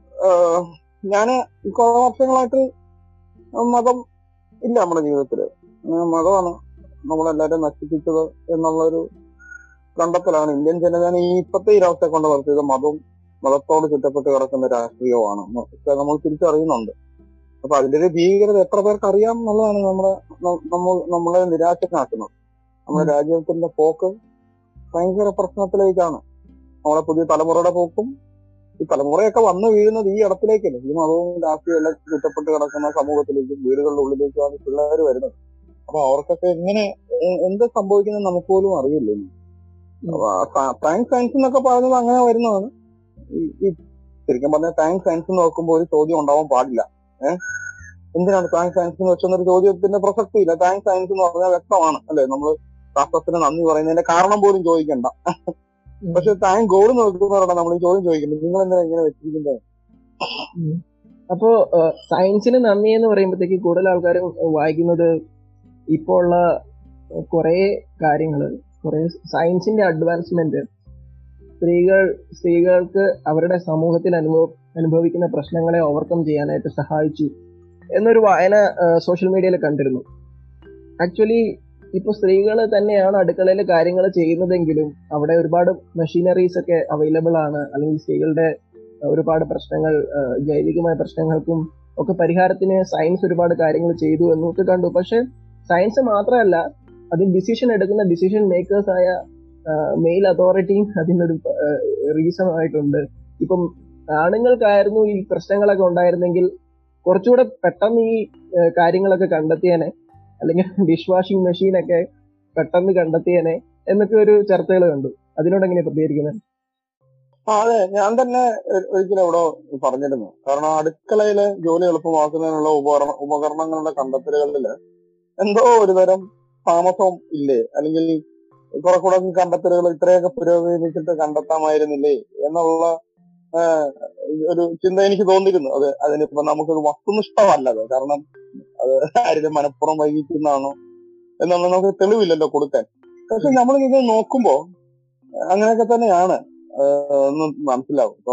ഞാന് കുറെ വർഷങ്ങളായിട്ട് മതം ഇല്ല നമ്മുടെ ജീവിതത്തില്. മതമാണ് നമ്മളെല്ലാരും നശിപ്പിച്ചത് എന്നുള്ളൊരു കണ്ടെത്തലാണ് ഇന്ത്യൻ ജനതയെ ഈ ഇപ്പത്തെ ഈ അവസ്ഥയെ കൊണ്ട് നിർത്തിയത്. മതവും മതത്തോട് ചുറ്റപ്പെട്ട് കിടക്കുന്ന രാഷ്ട്രീയവുമാണ് നമ്മൾ തിരിച്ചറിയുന്നുണ്ട്. അപ്പൊ അതിന്റെ ഒരു ഭീകരത എത്ര പേർക്ക് അറിയാം എന്നുള്ളതാണ് നമ്മുടെ നമ്മൾ നമ്മളെ നിരാശനാക്കുന്നത്. നമ്മുടെ രാജ്യത്തിന്റെ പോക്ക് ഭയങ്കര പ്രശ്നത്തിലേക്കാണ്. നമ്മളെ പുതിയ തലമുറയുടെ പോക്കും ഈ തലമുറയൊക്കെ വന്നു വീഴുന്നത് ഈ ഇടത്തിലേക്കല്ലേ. ഈ മതവും രാഷ്ട്രീയം എല്ലാം ചുറ്റപ്പെട്ട് കിടക്കുന്ന സമൂഹത്തിലേക്കും വീടുകളുടെ ഉള്ളിലേക്കുമാണ് പിള്ളേർ വരുന്നത്. അപ്പൊ അവർക്കൊക്കെ എങ്ങനെ എന്ത് സംഭവിക്കുന്നത് നമുക്ക് പോലും അറിയില്ല. പ്രാങ്ക് സയൻസ് എന്നൊക്കെ പറയുന്നത് അങ്ങനെ വരുന്നതാണ്. ഈ ശരിക്കും പറഞ്ഞാൽ പ്രാങ്ക് സയൻസ് നോക്കുമ്പോൾ ഒരു ചോദ്യം ഉണ്ടാവാൻ പാടില്ല. ഏഹ് എന്തിനാണ് പ്രാങ്ക് സയൻസ് എന്ന് വെച്ചൊന്നൊരു ചോദ്യത്തിന്റെ പ്രസക്തിയില്ല. പ്രാങ്ക് സയൻസ് എന്ന് പറഞ്ഞാൽ വ്യക്തമാണ് അല്ലെ. നമ്മൾ ശാസ്ത്രത്തിന് നന്ദി പറയുന്നതിന്റെ കാരണം പോലും ചോദിക്കണ്ട. പക്ഷെ താങ്ക് ഗോഡ് നോക്കുന്നവരാണ് നമ്മൾ ഈ ചോദ്യം ചോദിക്കുന്നത്, നിങ്ങൾ എന്തിനാ ഇങ്ങനെ വെച്ചിരിക്കുന്നത്. അപ്പോ സയൻസിന് നന്ദി എന്ന് പറയുമ്പോഴത്തേക്ക് കൂടുതൽ ആൾക്കാരും വായിക്കുന്നത് ഇപ്പോൾ ഉള്ള കുറെ കാര്യങ്ങള്, കുറെ സയൻസിന്റെ അഡ്വാൻസ്മെന്റ് സ്ത്രീകൾ സ്ത്രീകൾക്ക് അവരുടെ സമൂഹത്തിൽ അനുഭവ അനുഭവിക്കുന്ന പ്രശ്നങ്ങളെ ഓവർകം ചെയ്യാനായിട്ട് സഹായിച്ചു എന്നൊരു വായന സോഷ്യൽ മീഡിയയിൽ കണ്ടിരുന്നു. ആക്ച്വലി ഇപ്പോൾ സ്ത്രീകൾ തന്നെയാണ് അടുക്കളയിൽ കാര്യങ്ങൾ ചെയ്യുന്നതെങ്കിലും അവിടെ ഒരുപാട് മെഷീനറീസ് ഒക്കെ അവൈലബിൾ ആണ്. അല്ലെങ്കിൽ സ്ത്രീകളുടെ ഒരുപാട് പ്രശ്നങ്ങൾ, ജൈവികമായ പ്രശ്നങ്ങൾക്കും ഒക്കെ പരിഹാരത്തിന് സയൻസ് ഒരുപാട് കാര്യങ്ങൾ ചെയ്തു എന്നൊക്കെ കണ്ടു. പക്ഷെ സയൻസ് മാത്രമല്ല, അതിൽ ഡിസിഷൻ എടുക്കുന്ന ഡിസിഷൻ മേക്കേഴ്സ് ആയ മെയിൽ അതോറിറ്റിയും അതിനൊരു റീസൺ ആയിട്ടുണ്ട്. ഇപ്പം ആണുങ്ങൾക്കായിരുന്നു ഈ പ്രശ്നങ്ങളൊക്കെ ഉണ്ടായിരുന്നെങ്കിൽ കുറച്ചുകൂടെ പെട്ടെന്ന് ഈ കാര്യങ്ങളൊക്കെ കണ്ടെത്തിയേനെ, അല്ലെങ്കിൽ ഡിഷ് വാഷിംഗ് മെഷീനൊക്കെ പെട്ടെന്ന് കണ്ടെത്തിയേനെ എന്നൊക്കെ ഒരു ചർച്ചകൾ കണ്ടു. അതിനോട് എങ്ങനെ പ്രതികരിക്കുന്നത്? ആ അതെ, ഞാൻ തന്നെ ഒരിക്കലും ഇവിടെ പറഞ്ഞിരുന്നു. കാരണം അടുക്കളയിലെ ജോലി എളുപ്പമാക്കുന്നതിനുള്ള ഉപകരണ ഉപകരണങ്ങളുടെ കണ്ടെത്തലുകളില് എന്തോ ഒരു തരം താമസം ഇല്ലേ, അല്ലെങ്കിൽ കുറെ കൂടെ കണ്ടെത്തലുകൾ ഇത്രയൊക്കെ പുരോഗമിച്ചിട്ട് കണ്ടെത്താമായിരുന്നില്ലേ എന്നുള്ള ഒരു ചിന്ത എനിക്ക് തോന്നിയിരുന്നു. അത് അതിനിപ്പോ നമുക്കൊരു വസ്തുനിഷ്ഠമല്ലത്. കാരണം അത് ആരും മനഃപൂർവ്വം വൈകിക്കുന്നതാണോ എന്നുള്ള നമുക്ക് തെളിവില്ലല്ലോ കൊടുക്കാൻ. പക്ഷെ നമ്മൾ ഇത് നോക്കുമ്പോ അങ്ങനെയൊക്കെ തന്നെയാണ് ഒന്ന് മനസ്സിലാവും. ഇപ്പൊ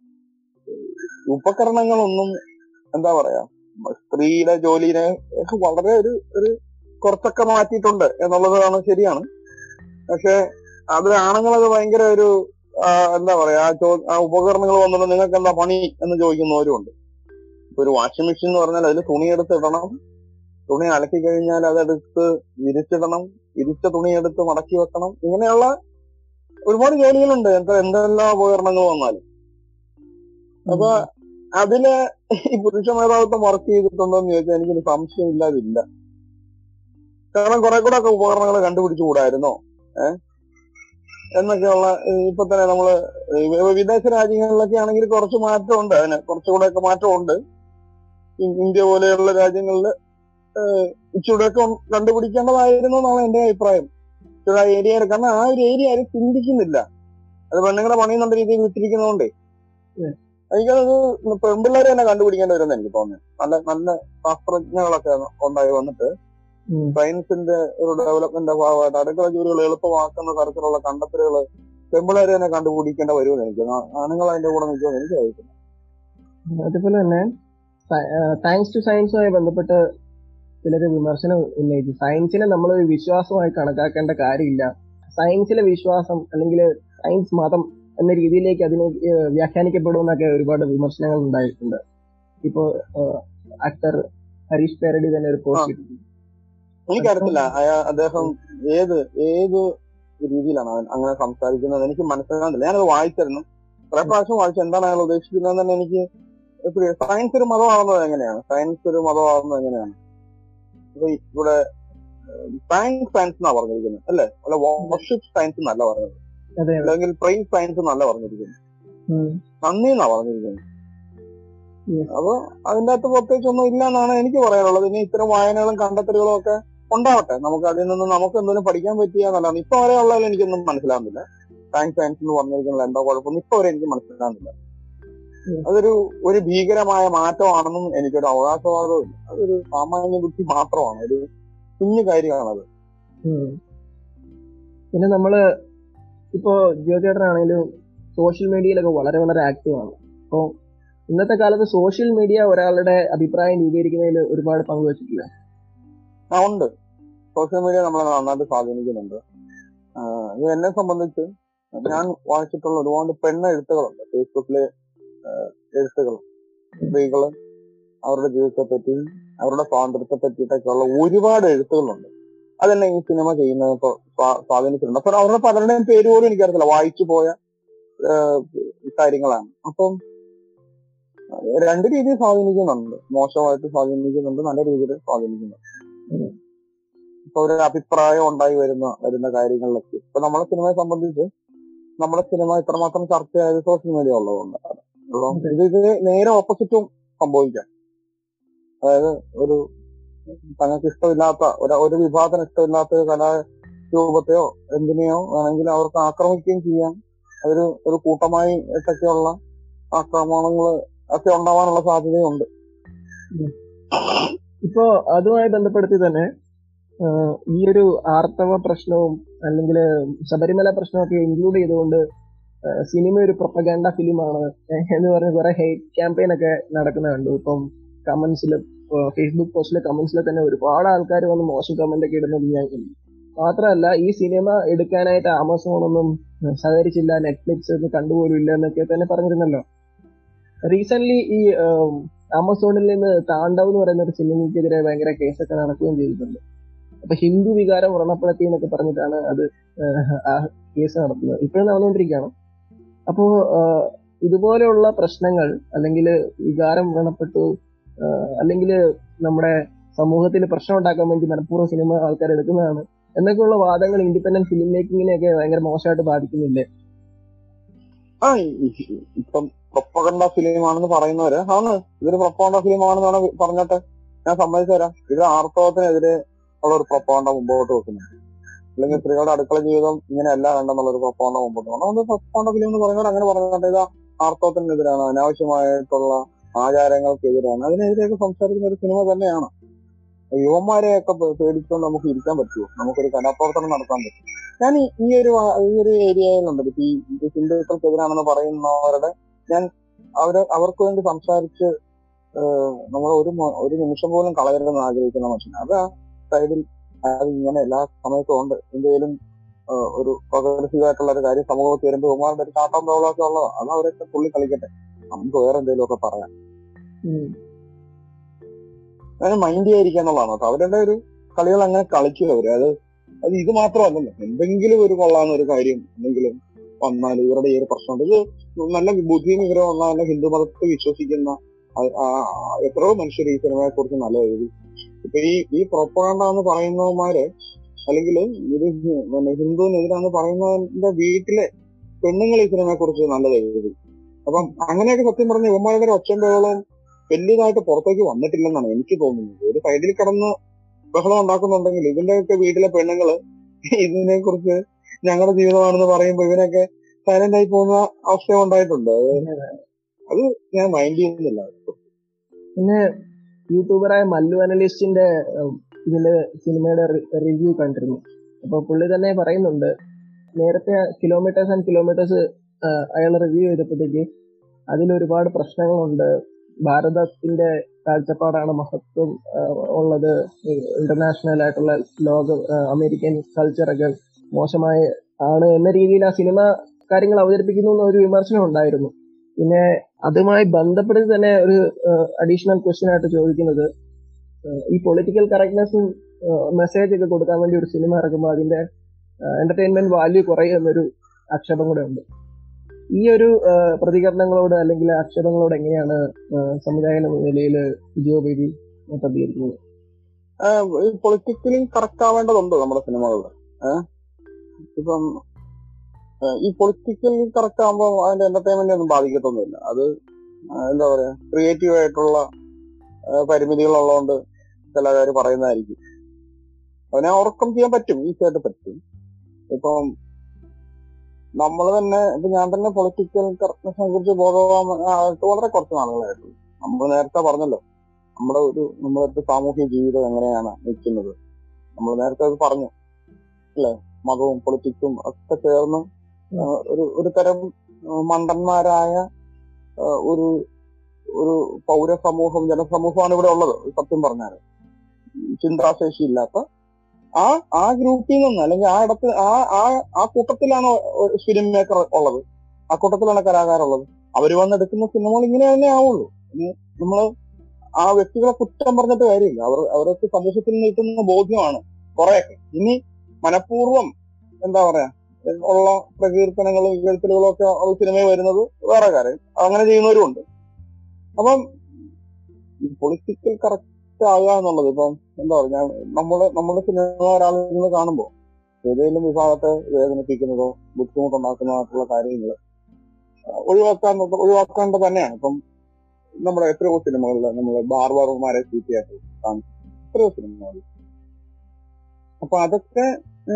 ഉപകരണങ്ങളൊന്നും എന്താ പറയാ സ്ത്രീയുടെ ജോലിനെ വളരെ ഒരു ഒരു കുറച്ചൊക്കെ മാറ്റിയിട്ടുണ്ട് എന്നുള്ളതാണ് ശരിയാണ്. പക്ഷെ അത് ആണുങ്ങളത് ഭയങ്കര ഒരു എന്താ പറയാ ആ ഉപകരണങ്ങൾ വന്നിട്ട് നിങ്ങൾക്ക് എന്താ പണി എന്ന് ചോദിക്കുന്നവരും ഉണ്ട്. ഇപ്പൊ ഒരു വാഷിംഗ് മെഷീൻ എന്ന് പറഞ്ഞാൽ അതിൽ തുണി എടുത്ത് ഇടണം, തുണി അലക്കി കഴിഞ്ഞാൽ അതെടുത്ത് വിരിച്ചിടണം, വിരിച്ച തുണി എടുത്ത് മടക്കി വെക്കണം, ഇങ്ങനെയുള്ള ഒരുപാട് ജോലികളുണ്ട് എന്താ എന്തെല്ലാം ഉപകരണങ്ങൾ വന്നാലും. അപ്പൊ അതില് ഈ പുരുഷ മേധാവിത്വം വർക്ക് ചെയ്തിട്ടുണ്ടോ എന്ന് ചോദിച്ചാൽ എനിക്കൊരു സംശയം ഇല്ലാതില്ല. കാരണം കുറെ കൂടെ ഒക്കെ ഉപകരണങ്ങൾ കണ്ടുപിടിച്ചുകൂടായിരുന്നോ ഏഹ് എന്നൊക്കെയുള്ള ഇപ്പൊ തന്നെ നമ്മള് വിദേശ രാജ്യങ്ങളിലൊക്കെ ആണെങ്കിൽ കുറച്ച് മാറ്റമുണ്ട്, അതിന് കുറച്ചുകൂടെ ഒക്കെ മാറ്റമുണ്ട്. ഇന്ത്യ പോലെയുള്ള രാജ്യങ്ങളിൽ ഇച്ചിരൂടെയൊക്കെ കണ്ടുപിടിക്കേണ്ടതായിരുന്നു എന്നാണ് എന്റെ അഭിപ്രായം. ഇച്ചിരി ആ ഏരിയ, കാരണം ആ ഒരു ഏരിയ ആരും ചിന്തിക്കുന്നില്ല. അത് പെണ്ണുങ്ങളുടെ പണി എന്നുള്ള രീതിയിൽ വിട്ടിരിക്കുന്നതുകൊണ്ടേ എനിക്കത് പെൺപിള്ളേരെ തന്നെ കണ്ടുപിടിക്കേണ്ടി വരുമെന്ന് എനിക്ക് തോന്നുന്നത്. നല്ല നല്ല ശാസ്ത്രജ്ഞകളൊക്കെ ഉണ്ടായി വന്നിട്ട് സയൻസിന്റെ ഒരു ഡെവലപ്മെന്റ് ഭാഗമായിട്ട് അടുക്കള ജോലികൾ എളുപ്പമാക്കുന്ന തരത്തിലുള്ള കണ്ടെത്തലുകൾ പെമ്പിളേരെ തന്നെ കണ്ടുപിടിക്കേണ്ട വരുമെന്ന് എനിക്ക്, ആണുങ്ങൾ അതിന്റെ കൂടെ നിൽക്കുമെന്ന് എനിക്ക് അറിയിക്കുന്നു. അതുപോലെ തന്നെ താങ്ക്സ് ടു സയൻസുമായി ബന്ധപ്പെട്ട് ചിലര് വിമർശനം ഉന്നയിച്ചു. സയൻസിനെ നമ്മളൊരു വിശ്വാസമായി കണക്കാക്കേണ്ട കാര്യമില്ല, സയൻസിലെ വിശ്വാസം അല്ലെങ്കിൽ സയൻസ് മതം എന്ന രീതിയിലേക്ക് അതിനെ വ്യാഖ്യാനിക്കപ്പെടുമെന്നൊക്കെ ഒരുപാട് വിമർശനങ്ങൾ ഉണ്ടായിട്ടുണ്ട്. ഇപ്പോ ആക്ടർ ഹരീഷ് പേരടി തന്നെ ഒരു പോസ്റ്റ് ഇട്ടിട്ടുണ്ട്. എനിക്കറിയത്തില്ല അയാൾ അദ്ദേഹം ഏത് ഏത് രീതിയിലാണ് അവൻ അങ്ങനെ സംസാരിക്കുന്നത് എനിക്ക് മനസ്സിലാകുന്നില്ല. ഞാനത് വായിച്ചിരുന്നു, കുറെ പ്രാവശ്യം വായിച്ചു. എന്താണ് അയാൾ ഉദ്ദേശിക്കുന്നത് തന്നെ എനിക്ക്. സയൻസ് ഒരു മതമാകുന്നത് എങ്ങനെയാണ്? സയൻസ് ഒരു മതമാകുന്നത് എങ്ങനെയാണ്? ഇപ്പൊ ഇവിടെ സയൻസ് സയൻസ് എന്നാ പറഞ്ഞിരിക്കുന്നത് അല്ലെ, അല്ല വർഷിപ്പ് സയൻസ് എന്നല്ല പറഞ്ഞത്, അല്ലെങ്കിൽ പ്രൈസ് സയൻസ് എന്നല്ല പറഞ്ഞിരിക്കുന്നത്, നന്ദി എന്നാ പറഞ്ഞിരിക്കുന്നത്. അപ്പൊ അതിന്റെ അകത്ത് പ്രത്യേകിച്ച് ഒന്നും ഇല്ല എന്നാണ് എനിക്ക് പറയാനുള്ളത്. ഇനി ഇത്തരം വായനകളും കണ്ടെത്തലുകളും ഒക്കെ ഉണ്ടാവട്ടെ, നമുക്ക് അതിൽ നിന്ന് നമുക്ക് എന്തെങ്കിലും പഠിക്കാൻ പറ്റിയ നല്ലതാണ്. ഇപ്പൊ വരെ ഉള്ളതിൽ എനിക്കൊന്നും മനസ്സിലാകുന്നില്ല. സയൻസ് സയൻസ് എന്ന് പറഞ്ഞിരിക്കുന്നത് എന്താ കുഴപ്പമൊന്നും ഇപ്പൊ വരെ എനിക്ക് മനസ്സിലാകുന്നില്ല. അതൊരു ഒരു ഭീകരമായ മാറ്റമാണെന്നും എനിക്കൊരു അവകാശവാദവും ഇല്ല. അതൊരു സാമാന്യ ബുദ്ധി മാത്രമാണ്, ഒരു കുഞ്ഞു കാര്യമാണത്. പിന്നെ നമ്മള് ഇപ്പോ ജിയോ ചേട്ടനാണെങ്കിലും സോഷ്യൽ മീഡിയയിലൊക്കെ വളരെ വളരെ ആക്റ്റീവ് ആണ്. അപ്പോ ഇന്നത്തെ കാലത്ത് സോഷ്യൽ മീഡിയ ഒരാളുടെ അഭിപ്രായം രൂപീകരിക്കുന്നതിൽ ഒരുപാട് പങ്കുവച്ചിട്ടില്ല. ആ ഉണ്ട്, സോഷ്യൽ മീഡിയ നമ്മളെ നന്നായിട്ട് സ്വാധീനിക്കുന്നുണ്ട്. ഇത് എന്നെ സംബന്ധിച്ച് ഞാൻ വായിച്ചിട്ടുള്ള ഒരുപാട് പെണ്ണ് എഴുത്തുകളുണ്ട്, ഫേസ്ബുക്കിലെ എഴുത്തുകൾ, സ്ത്രീകള് അവരുടെ ജീവിതത്തെ പറ്റിയും അവരുടെ സ്വാതന്ത്ര്യത്തെ പറ്റിയിട്ടൊക്കെയുള്ള ഒരുപാട് എഴുത്തുകളുണ്ട്. അതെന്നെ ഈ സിനിമ ചെയ്യുന്നത് ഇപ്പൊ സ്വാധീനിച്ചിട്ടുണ്ട്. അപ്പൊ അവരുടെ പലരുടെയും പേര് പോലും എനിക്കറിയത്തില്ല, വായിച്ചു പോയ കാര്യങ്ങളാണ്. അപ്പം രണ്ട് രീതിയിൽ സ്വാധീനിക്കുന്നുണ്ട്, മോശമായിട്ട് സ്വാധീനിക്കുന്നുണ്ട്, നല്ല രീതിയിൽ സ്വാധീനിക്കുന്നുണ്ട്. ഇപ്പൊ ഒരു അഭിപ്രായം ഉണ്ടായി വരുന്ന വരുന്ന കാര്യങ്ങളിലൊക്കെ ഇപ്പൊ നമ്മളെ സിനിമയെ സംബന്ധിച്ച് നമ്മുടെ സിനിമ ഇത്രമാത്രം ചർച്ചയായത് സോഷ്യൽ മീഡിയ ഉള്ളതുകൊണ്ടാണ്. ഇത് ഇത് നേരെ ഓപ്പോസിറ്റും സംഭവിക്കാം. അതായത് ഒരു തങ്ങൾക്ക് ഇഷ്ടമില്ലാത്ത ഒരു വിഭാഗത്തിന് ഇഷ്ടമില്ലാത്ത കലാരൂപത്തെയോ എന്തിനെയോ വേണമെങ്കിൽ അവർക്ക് ആക്രമിക്കുകയും ചെയ്യാം. അതൊരു ഒരു കൂട്ടമായി ഒക്കെയുള്ള ആക്രമണങ്ങൾ ഒക്കെ ഉണ്ടാവാനുള്ള സാധ്യതയുണ്ട്. ഇപ്പോ അതുമായി ബന്ധപ്പെടുത്തി തന്നെ ഈ ഒരു ആർത്തവ പ്രശ്നവും അല്ലെങ്കിൽ ശബരിമല പ്രശ്നമൊക്കെ ഇൻക്ലൂഡ് ചെയ്തുകൊണ്ട് സിനിമ ഒരു പ്രൊപ്പഗാൻഡ ഫിലിമാണ് എന്ന് പറഞ്ഞ് കുറെ ഹെയ്റ്റ് ക്യാമ്പയിൻ ഒക്കെ നടക്കുന്ന കണ്ടു. ഇപ്പം കമന്റ്സിൽ, ഫേസ്ബുക്ക് പോസ്റ്റിലെ കമന്റ്സിൽ തന്നെ ഒരുപാട് ആൾക്കാർ വന്ന് മോശം കമന്റ് ഒക്കെ ഇടുന്നത് ഞാൻ കണ്ടു. മാത്രമല്ല ഈ സിനിമ എടുക്കാനായിട്ട് ആമസോൺ ഒന്നും സഹകരിച്ചില്ല, നെറ്റ്ഫ്ലിക്സ് ഒന്നും കണ്ടുപോലും ഇല്ല എന്നൊക്കെ തന്നെ പറഞ്ഞിരുന്നല്ലോ. റീസെന്റ് ഈ ആമസോണിൽ നിന്ന് താണ്ഡവ് എന്ന് പറയുന്ന ഒരു സിനിമയ്ക്കെതിരെ ഭയങ്കര കേസൊക്കെ നടക്കുകയും ചെയ്തിട്ടുണ്ട്. അപ്പൊ ഹിന്ദു വികാരം വ്രണപ്പെടുത്തി എന്നൊക്കെ പറഞ്ഞിട്ടാണ് അത് ആ കേസ് നടത്തുന്നത്, ഇപ്പോഴും നടന്നുകൊണ്ടിരിക്കുകയാണ്. അപ്പോ ഇതുപോലെയുള്ള പ്രശ്നങ്ങൾ അല്ലെങ്കിൽ വികാരം വ്രണപ്പെട്ടു അല്ലെങ്കിൽ നമ്മുടെ സമൂഹത്തിൽ പ്രശ്നം ഉണ്ടാക്കാൻ വേണ്ടി മനഃപൂർവ്വം സിനിമ ആൾക്കാർ എടുക്കുന്നതാണ് എന്നൊക്കെയുള്ള വാദങ്ങൾ ഇൻഡിപെൻഡന്റ് ഫിലിം മേക്കിങ്ങിനെയൊക്കെ ഭയങ്കര മോശമായിട്ട് ബാധിക്കുന്നില്ലേ? ആ ഇപ്പം പ്രൊപ്പഗണ്ട ഫിലിമാണെന്ന് പറയുന്നവര് ആണ് ഇതൊരു പ്രൊപ്പഗണ്ട ഫിലിമാണെന്നാണ് പറഞ്ഞിട്ട് ഞാൻ സമ്മതിച്ചു തരാം. ഇത് ആർത്തവത്തിനെതിരെ ഉള്ള ഒരു പ്രൊപ്പഗണ്ട മുമ്പോട്ട് വെക്കുന്നുണ്ട്, അല്ലെങ്കിൽ സ്ത്രീകളുടെ അടുക്കള ജീവിതം ഇങ്ങനെയല്ല വേണ്ടെന്നുള്ള ഒരു പ്രൊപ്പഗണ്ട മുമ്പോട്ട് വെക്കണം. അത് പ്രൊപ്പഗണ്ട ഫിലിം എന്ന് പറയുന്നത് അങ്ങനെ പറഞ്ഞിട്ട് ഇത് ആർത്തവത്തിനെതിരാണ്, അനാവശ്യമായിട്ടുള്ള ആചാരങ്ങൾക്കെതിരാണ്, അതിനെതിരെയൊക്കെ സംസാരിക്കുന്ന ഒരു സിനിമ തന്നെയാണ്. യുവന്മാരെയൊക്കെ പേടിച്ചുകൊണ്ട് നമുക്ക് ഇരിക്കാൻ പറ്റുമോ? നമുക്കൊരു കലാപ്രവർത്തനം നടത്താൻ പറ്റും. ഞാൻ ഈ ഒരു ഈ ഒരു ഏരിയയിലുണ്ട് ഈ ഹിന്ദുക്കൾക്കെതിരാണെന്ന് പറയുന്നവരുടെ ഞാൻ അവര് അവർക്ക് വേണ്ടി സംസാരിച്ച് നമ്മൾ ഒരു ഒരു നിമിഷം പോലും കളയരുതെന്ന് ആഗ്രഹിക്കുന്ന മനുഷ്യനാണ്. അത് ആ സൈഡിൽ അത് ഇങ്ങനെ എല്ലാ സമയത്തും ഉണ്ട്. എന്തെങ്കിലും ഒരു പ്രോഗ്രസീവ് ആയിട്ടുള്ള ഒരു കാര്യം സമൂഹത്തിൽ വരുമ്പോൾ ഉമാരുടെ ഒരു കാട്ടം തോളൊക്കെ ഉള്ളതാണ്. അത് അവരൊക്കെ പുള്ളി കളിക്കട്ടെ, നമുക്ക് വേറെ എന്തെങ്കിലും ഒക്കെ പറയാം. അങ്ങനെ മൈൻഡ് ചെയ്യാതിരിക്കുക എന്നുള്ളതാണ് കേട്ടോ അവരുടെ ഒരു കളികൾ. അങ്ങനെ കളിക്കുക അവര്. അത് അത് ഇത് മാത്രമല്ലല്ലോ, എന്തെങ്കിലും ഒരു കൊള്ളാവുന്ന ഒരു കാര്യം എന്തെങ്കിലും വന്നാൽ ഇവരുടെ ഈ ഒരു പ്രശ്നമുണ്ട്. ഇത് നല്ല ബുദ്ധിയും വിവരവും ഉള്ള നല്ല ഹിന്ദു മതത്തിൽ വിശ്വസിക്കുന്ന എത്രയോ മനുഷ്യർ ഈ സിനിമയെ കുറിച്ച് നല്ല എഴുതി. ഇപ്പൊ ഈ ഈ പ്രൊപ്പഗാണ്ട എന്ന് പറയുന്നവന്മാര് അല്ലെങ്കിൽ ഇത് ഹിന്ദുവിനെതിരാന്ന് പറയുന്നവന്റെ വീട്ടിലെ പെണ്ണുങ്ങൾ ഈ സിനിമയെ കുറിച്ച് നല്ലത് എഴുതി. അപ്പം അങ്ങനെയൊക്കെ സത്യം പറഞ്ഞ ഇവന്മാരുടെ ഒച്ചയും ബഹളവും വലിയതായിട്ട് പുറത്തേക്ക് വന്നിട്ടില്ലെന്നാണ് എനിക്ക് തോന്നുന്നത്. ഒരു സൈഡിൽ കിടന്ന് ബഹളം ഉണ്ടാക്കുന്നുണ്ടെങ്കിൽ ഇതിന്റെയൊക്കെ വീട്ടിലെ പെണ്ണുങ്ങള് ഇതിനെ കുറിച്ച് ഞങ്ങളുടെ ജീവിതമാണെന്ന് പറയുമ്പോ ഇവനൊക്കെ സൈലന്റ് ആയി പോകുന്ന അവസ്ഥ ഉണ്ടായിട്ടുണ്ട്. അത് ഞാൻ മൈൻഡ് ചെയ്യുന്നില്ല. പിന്നെ യൂട്യൂബറായ മല്ലു അനലിസ്റ്റിന്റെ ഇതില് സിനിമയുടെ റിവ്യൂ കണ്ടിരുന്നു. അപ്പൊ പുള്ളി തന്നെ പറയുന്നുണ്ട്, നേരത്തെ കിലോമീറ്റേഴ്സ് ആൻഡ് കിലോമീറ്റേഴ്സ് അയാൾ റിവ്യൂ ചെയ്തപ്പോഴത്തേക്ക് അതിലൊരുപാട് പ്രശ്നങ്ങളുണ്ട്. ഭാരതത്തിന്റെ കാഴ്ചപ്പാടാണ് മഹത്വം ഉള്ളത്, ഇന്റർനാഷണൽ ആയിട്ടുള്ള ലോക അമേരിക്കൻ കൾച്ചറൊക്കെ മോശമായ ആണ് എന്ന രീതിയിൽ ആ സിനിമ കാര്യങ്ങൾ അവതരിപ്പിക്കുന്നു എന്നൊരു വിമർശനം ഉണ്ടായിരുന്നു. പിന്നെ അതുമായി ബന്ധപ്പെടുത്തി തന്നെ ഒരു അഡീഷണൽ ക്വസ്റ്റ്യൻ ആയിട്ട് ചോദിക്കുന്നത്, ഈ പൊളിറ്റിക്കൽ കറക്റ്റ്നെസ്സും മെസ്സേജ് ഒക്കെ കൊടുക്കാൻ വേണ്ടി ഒരു സിനിമ ഇറക്കുമ്പോൾ അതിന്റെ എന്റർടൈൻമെന്റ് വാല്യൂ കുറയും എന്നൊരു ആക്ഷേപം കൂടെ ഉണ്ട്. ഈ ഒരു പ്രതികരണങ്ങളോട് അല്ലെങ്കിൽ ആക്ഷേപങ്ങളോട് എങ്ങനെയാണ് സംവിധായക നിലയിൽ ജിയോ ബേബി പ്രതികരിക്കുന്നത്? പൊളിറ്റിക്കലി കറക്റ്റ് ആവേണ്ടതുണ്ട് നമ്മുടെ സിനിമകളിൽ. ഇപ്പം ഈ പൊളിറ്റിക്കലി കറക്റ്റ് ആകുമ്പോൾ അതിന്റെ എന്റർടൈൻമെന്റ് ഒന്നും ബാധിക്കത്തൊന്നുമില്ല. അത് എന്താ പറയാ, ക്രിയേറ്റീവ് ആയിട്ടുള്ള പരിമിതികളുള്ളതുകൊണ്ട് ചില കാര്യം പറയുന്നതായിരിക്കും. അതിനെ ഓവർകം ചെയ്യാൻ പറ്റും, ഈസി ആയിട്ട് പറ്റും. ഇപ്പം നമ്മൾ തന്നെ ഇപ്പൊ ഞാൻ തന്നെ പൊളിറ്റിക്കൽ കറക്റ്റ്നെസിനെ കുറിച്ച് ബോധവാനായിട്ട് വളരെ കുറച്ച് നാളുകളായിട്ടുള്ളൂ. നമ്മൾ നേരത്തെ പറഞ്ഞല്ലോ നമ്മുടെ ഒരു നമ്മളൊരു സാമൂഹ്യ ജീവിതം എങ്ങനെയാണ് നിൽക്കുന്നത്. നമ്മൾ നേരത്തെ അത് പറഞ്ഞു അല്ലെ, മതവും പൊളിറ്റിക്സും ഒക്കെ ചേർന്ന് ഒരു ഒരു തരം മണ്ടന്മാരായ ഒരു ഒരു പൗരസമൂഹം ജനസമൂഹമാണ് ഇവിടെ ഉള്ളത്. സത്യം പറഞ്ഞാൽ ചിന്താശേഷി ഇല്ലാത്ത ആ ആ ഗ്രൂപ്പിൽ നിന്ന് അല്ലെങ്കിൽ ആ ഇടത്ത് ആ ആ ആ കൂട്ടത്തിലാണ് ഫിലിം മേക്കർ ഉള്ളത്, ആ കൂട്ടത്തിലാണ് കലാകാരുള്ളത്. അവര് വന്നെടുക്കുന്ന സിനിമകൾ ഇങ്ങനെ തന്നെ ആവുള്ളൂ. നമ്മള് ആ വ്യക്തികളെ കുറ്റം പറഞ്ഞിട്ട് കാര്യമില്ല. അവർ അവർക്ക് സമൂഹത്തിൽ നിന്ന് കിട്ടുന്ന ബോധ്യമാണ് കുറെയൊക്കെ. ഇനി മനഃപൂർവ്വം എന്താ പറയാ ഉള്ള പ്രകീർത്തനങ്ങളും ഇകഴ്ത്തലുകളും ഒക്കെ സിനിമയിൽ വരുന്നത് വേറെ കാര്യം, അങ്ങനെ ചെയ്യുന്നവരും ഉണ്ട്. അപ്പം പൊളിറ്റിക്കൽ കറക്റ്റ് ആകുക എന്നുള്ളത് ഇപ്പം എന്താ പറയാ, നമ്മള് നമ്മുടെ സിനിമ ഒരാളിൽ നിന്ന് കാണുമ്പോൾ ഏതെങ്കിലും വിഭാഗത്തെ വേദനിപ്പിക്കുന്നതോ ബുദ്ധിമുട്ടുണ്ടാക്കുന്നതായിട്ടുള്ള കാര്യങ്ങൾ ഒഴിവാക്കാൻ ഒഴിവാക്കേണ്ടത് തന്നെയാണ്. ഇപ്പം നമ്മുടെ എത്രയോ സിനിമകളിൽ നമ്മള് ബാർബർമാരെ ചീത്തയായിട്ട് കാണിച്ചു, എത്രയോ സിനിമകളിൽ. അപ്പൊ അതൊക്കെ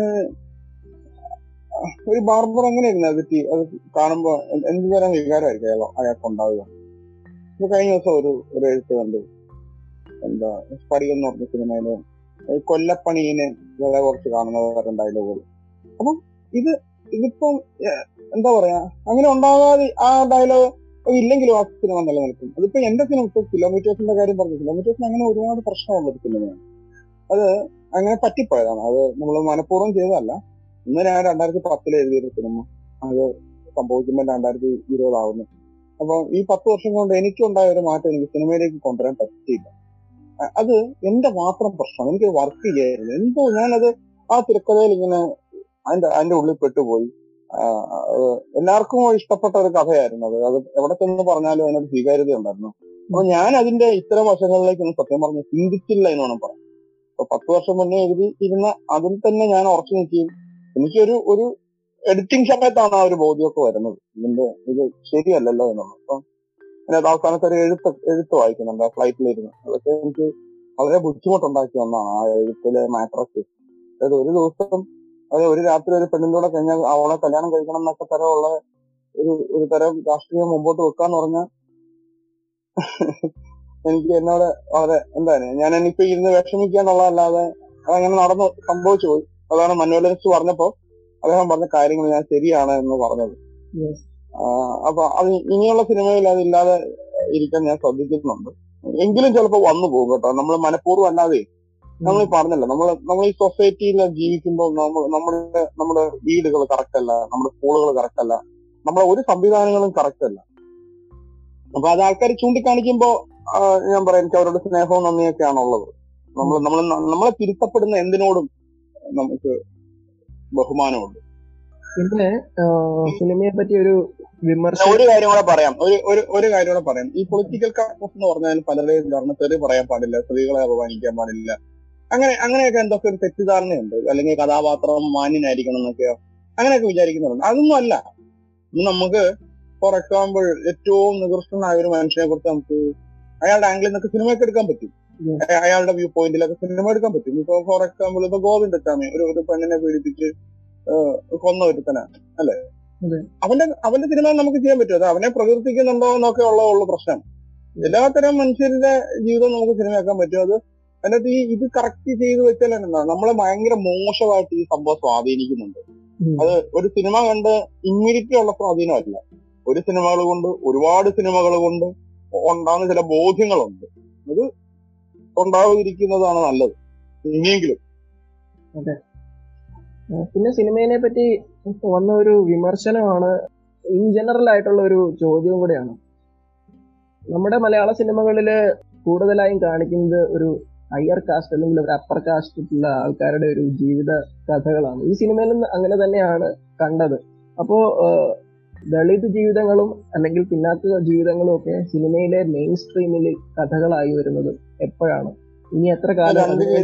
ഒരു ബാർബർ എങ്ങനെയായിരുന്നു അത് അത് കാണുമ്പോ എന്ത് തരം വികാരമായിരിക്കും അയാൾ അയാൾക്ക് ഉണ്ടാവുക. ഇപ്പൊ കഴിഞ്ഞ ദിവസം ഒരു ഒരു എഴുത്ത് കണ്ടു, എന്താ സ്ഫടികം എന്ന് പറഞ്ഞ സിനിമയില് കൊല്ലപ്പണിയെ വില കുറച്ച് കാണുന്ന ഡയലോഗുകൾ. അപ്പം ഇത് ഇതിപ്പം എന്താ പറയാ, അങ്ങനെ ഉണ്ടാകാതെ ആ ഡയലോഗ് ഇല്ലെങ്കിലും ആ സിനിമ നിലനിൽക്കും. അതിപ്പോ എന്റെ സിനിമ ഇപ്പൊ കിലോമീറ്റേഴ്സിന്റെ കാര്യം പറഞ്ഞു, കിലോമീറ്റേഴ്സിന് അങ്ങനെ ഒരുപാട് പ്രശ്നമുള്ള ഒരു സിനിമയാണ്. അത് അങ്ങനെ പറ്റിപ്പോയതാണ്, അത് നമ്മൾ മനഃപൂർവ്വം ചെയ്തതല്ല. ഇന്ന് ഞാൻ രണ്ടായിരത്തി പത്തിൽ എഴുതിയൊരു സിനിമ, അത് സംഭവിക്കുമ്പോൾ രണ്ടായിരത്തി ഇരുപതാവുന്നു. അപ്പൊ ഈ പത്ത് വർഷം കൊണ്ട് എനിക്കുണ്ടായ ഒരു മാറ്റം എനിക്ക് സിനിമയിലേക്ക് കൊണ്ടുവരാൻ പറ്റിയില്ല. അത് എന്റെ മാത്രം പ്രശ്നം, എനിക്ക് വർക്ക് ചെയ്യായിരുന്നു. എന്തോ ഞാനത് ആ തിരക്കഥയിൽ ഇങ്ങനെ അതിന്റെ അതിന്റെ ഉള്ളിൽ പെട്ടുപോയി. എല്ലാവർക്കും ഇഷ്ടപ്പെട്ട ഒരു കഥയായിരുന്നു അത്. അത് എവിടെ ചെന്ന് പറഞ്ഞാലും അതിനൊരു സ്വീകാര്യത ഉണ്ടായിരുന്നു. അപ്പൊ ഞാൻ അതിന്റെ ഇത്തരം വശങ്ങളിലേക്കൊന്നും സത്യം പറഞ്ഞ് ചിന്തിച്ചില്ല എന്ന് വേണം പറയാം. അപ്പൊ പത്ത് വർഷം മുന്നേ എഴുതി ഇരുന്ന അതിൽ തന്നെ ഞാൻ ഉറച്ചു നിൽക്കുകയും എനിക്കൊരു ഒരു എഡിറ്റിംഗ് സമയത്താണ് ആ ഒരു ബോധ്യമൊക്കെ വരുന്നത്, ഇതിന്റെ ഇത് ശരിയല്ലല്ലോ എന്നുള്ളത്. അപ്പൊ അതിനകത്ത് അവസാനത്തെ ഒരു എഴുത്ത് എഴുത്ത് വായിക്കുന്നുണ്ട് ആ ഫ്ലൈറ്റിലിരുന്ന്. അതൊക്കെ എനിക്ക് വളരെ ബുദ്ധിമുട്ടുണ്ടാക്കിയ ഒന്നാണ് ആ എഴുത്തിലെ മാട്രസ്. അതായത് ഒരു ദിവസം അത് ഒരു രാത്രി ഒരു പെണ്ണിന്റെ കൂടെ കഴിഞ്ഞാൽ അവളെ കല്യാണം കഴിക്കണം എന്നൊക്കെ തരമുള്ള ഒരു ഒരു തരം രാഷ്ട്രീയം മുമ്പോട്ട് വെക്കാന്ന് പറഞ്ഞാൽ എനിക്ക് എന്നോട് വളരെ എന്താണ് ഞാൻ എനിക്കിപ്പോ ഇരുന്ന് വിഷമിക്കാന്നുള്ളതല്ലാതെ അതങ്ങനെ നടന്നു സംഭവിച്ചു പോയി. അതാണ് മനുവലിസ്റ്റ് പറഞ്ഞപ്പോ അദ്ദേഹം പറഞ്ഞ കാര്യങ്ങൾ ഞാൻ ശരിയാണ് എന്ന് പറഞ്ഞത്. അപ്പൊ അത് ഇനിയുള്ള സിനിമയിൽ അതില്ലാതെ ഇരിക്കാൻ ഞാൻ ശ്രദ്ധിക്കുന്നുണ്ട്. എങ്കിലും ചിലപ്പോ വന്നു പോകും കേട്ടോ. നമ്മൾ മനഃപൂർവ്വം അല്ലാതെ നമ്മൾ പറഞ്ഞല്ലോ, നമ്മൾ നമ്മൾ ഈ സൊസൈറ്റിയിൽ ജീവിക്കുമ്പോൾ നമ്മൾ നമ്മുടെ നമ്മുടെ വീടുകൾ കറക്റ്റ് അല്ല, നമ്മുടെ സ്കൂളുകൾ കറക്റ്റ് അല്ല, നമ്മളെ ഒരു സംവിധാനങ്ങളും കറക്റ്റ് അല്ല. അപ്പൊ അത് ആൾക്കാർ ചൂണ്ടിക്കാണിക്കുമ്പോ ഞാൻ പറയാം എനിക്ക് അവരോട് സ്നേഹവും നന്ദിയൊക്കെയാണ് ഉള്ളത്. നമ്മൾ നമ്മൾ നമ്മളെ തിരുത്തപ്പെടുന്ന എന്തിനോടും നമുക്ക് ബഹുമാനമുണ്ട്. പിന്നെ സിനിമയെ പറ്റി ഒരു വിമർശനം ഒരു കാര്യം കൂടെ പറയാം ഒരു ഒരു ഒരു കാര്യം കൂടെ പറയാം ഈ പൊളിറ്റിക്കൽ കറക്റ്റ്നസ് എന്ന് പറഞ്ഞാൽ പലരുടെയും ധാരണ തെറി പറയാൻ പാടില്ല, സ്ത്രീകളെ അപമാനിക്കാൻ പാടില്ല, അങ്ങനെ അങ്ങനെയൊക്കെ എന്തൊക്കെ ഒരു തെറ്റിദ്ധാരണയുണ്ട്. അല്ലെങ്കിൽ കഥാപാത്രം മാന്യനായിരിക്കണം എന്നൊക്കെയോ അങ്ങനെയൊക്കെ വിചാരിക്കുന്നുണ്ട്. അതൊന്നും അല്ല. നമുക്ക് ഫോർ എക്സാമ്പിൾ ഏറ്റവും നികൃഷ്ടനായ ഒരു മനുഷ്യനെ കുറിച്ച് നമുക്ക് അയാളുടെ ആംഗിളിൽ നിന്നൊക്കെ സിനിമയൊക്കെ എടുക്കാൻ പറ്റും, അയാളുടെ വ്യൂ പോയിന്റിലൊക്കെ സിനിമ എടുക്കാൻ പറ്റും. ഇപ്പൊ ഫോർ എക്സാമ്പിൾ ഇപ്പൊ ഗോവിന്ദച്ചാമി ഒരു ഒരു പെണ്ണിനെ പീഡിപ്പിച്ച് കൊന്ന ഒരുത്തനാണ് അല്ലെ, അവന്റെ അവന്റെ സിനിമ നമുക്ക് ചെയ്യാൻ പറ്റും. അത് അവനെ പ്രകീർത്തിക്കുന്നുണ്ടോ എന്നൊക്കെ ഉള്ള ഉള്ള പ്രശ്നം. എല്ലാത്തരം മനുഷ്യരുടെ ജീവിതം നമുക്ക് സിനിമയാക്കാൻ പറ്റും. അത് അതിനകത്ത് ഈ ഇത് കറക്റ്റ് ചെയ്ത് വെച്ചാൽ എന്താ നമ്മളെ ഭയങ്കര മോശമായിട്ട് ഈ സംഭവം സ്വാധീനിക്കുന്നുണ്ട്. അത് ഒരു സിനിമ കണ്ട് ഇമ്മീഡിയറ്റ്ലി ഉള്ള സ്വാധീനമല്ല, ഒരു സിനിമകൾ കൊണ്ട് ഒരുപാട് സിനിമകൾ കൊണ്ട് ഉണ്ടാകുന്ന ചില ബോധ്യങ്ങളുണ്ട്. അത് ഉണ്ടാകാതിരിക്കുന്നതാണ് നല്ലത് ഇനിയെങ്കിലും. അതെ. പിന്നെ സിനിമയെ പറ്റി വന്ന ഒരു വിമർശനമാണ് ഇൻ ജനറൽ ആയിട്ടുള്ള ഒരു ചോദ്യവും കൂടെയാണ്. നമ്മുടെ മലയാള സിനിമകളില് കൂടുതലായും കാണിക്കുന്നത് ഒരു ഹയർ കാസ്റ്റ് അല്ലെങ്കിൽ ഒരു അപ്പർ കാസ്റ്റിലുള്ള ആൾക്കാരുടെ ഒരു ജീവിത കഥകളാണ്. ഈ സിനിമയിലും അങ്ങനെ തന്നെയാണ് കണ്ടത്. അപ്പോ ദളിത് ജീവിതങ്ങളും അല്ലെങ്കിൽ പിന്നാക്ക ജീവിതങ്ങളും ഒക്കെ സിനിമയിലെ മെയിൻ സ്ട്രീമിൽ കഥകളായി വരുന്നത് എപ്പോഴാണ്? ഇനി എത്ര കാലം?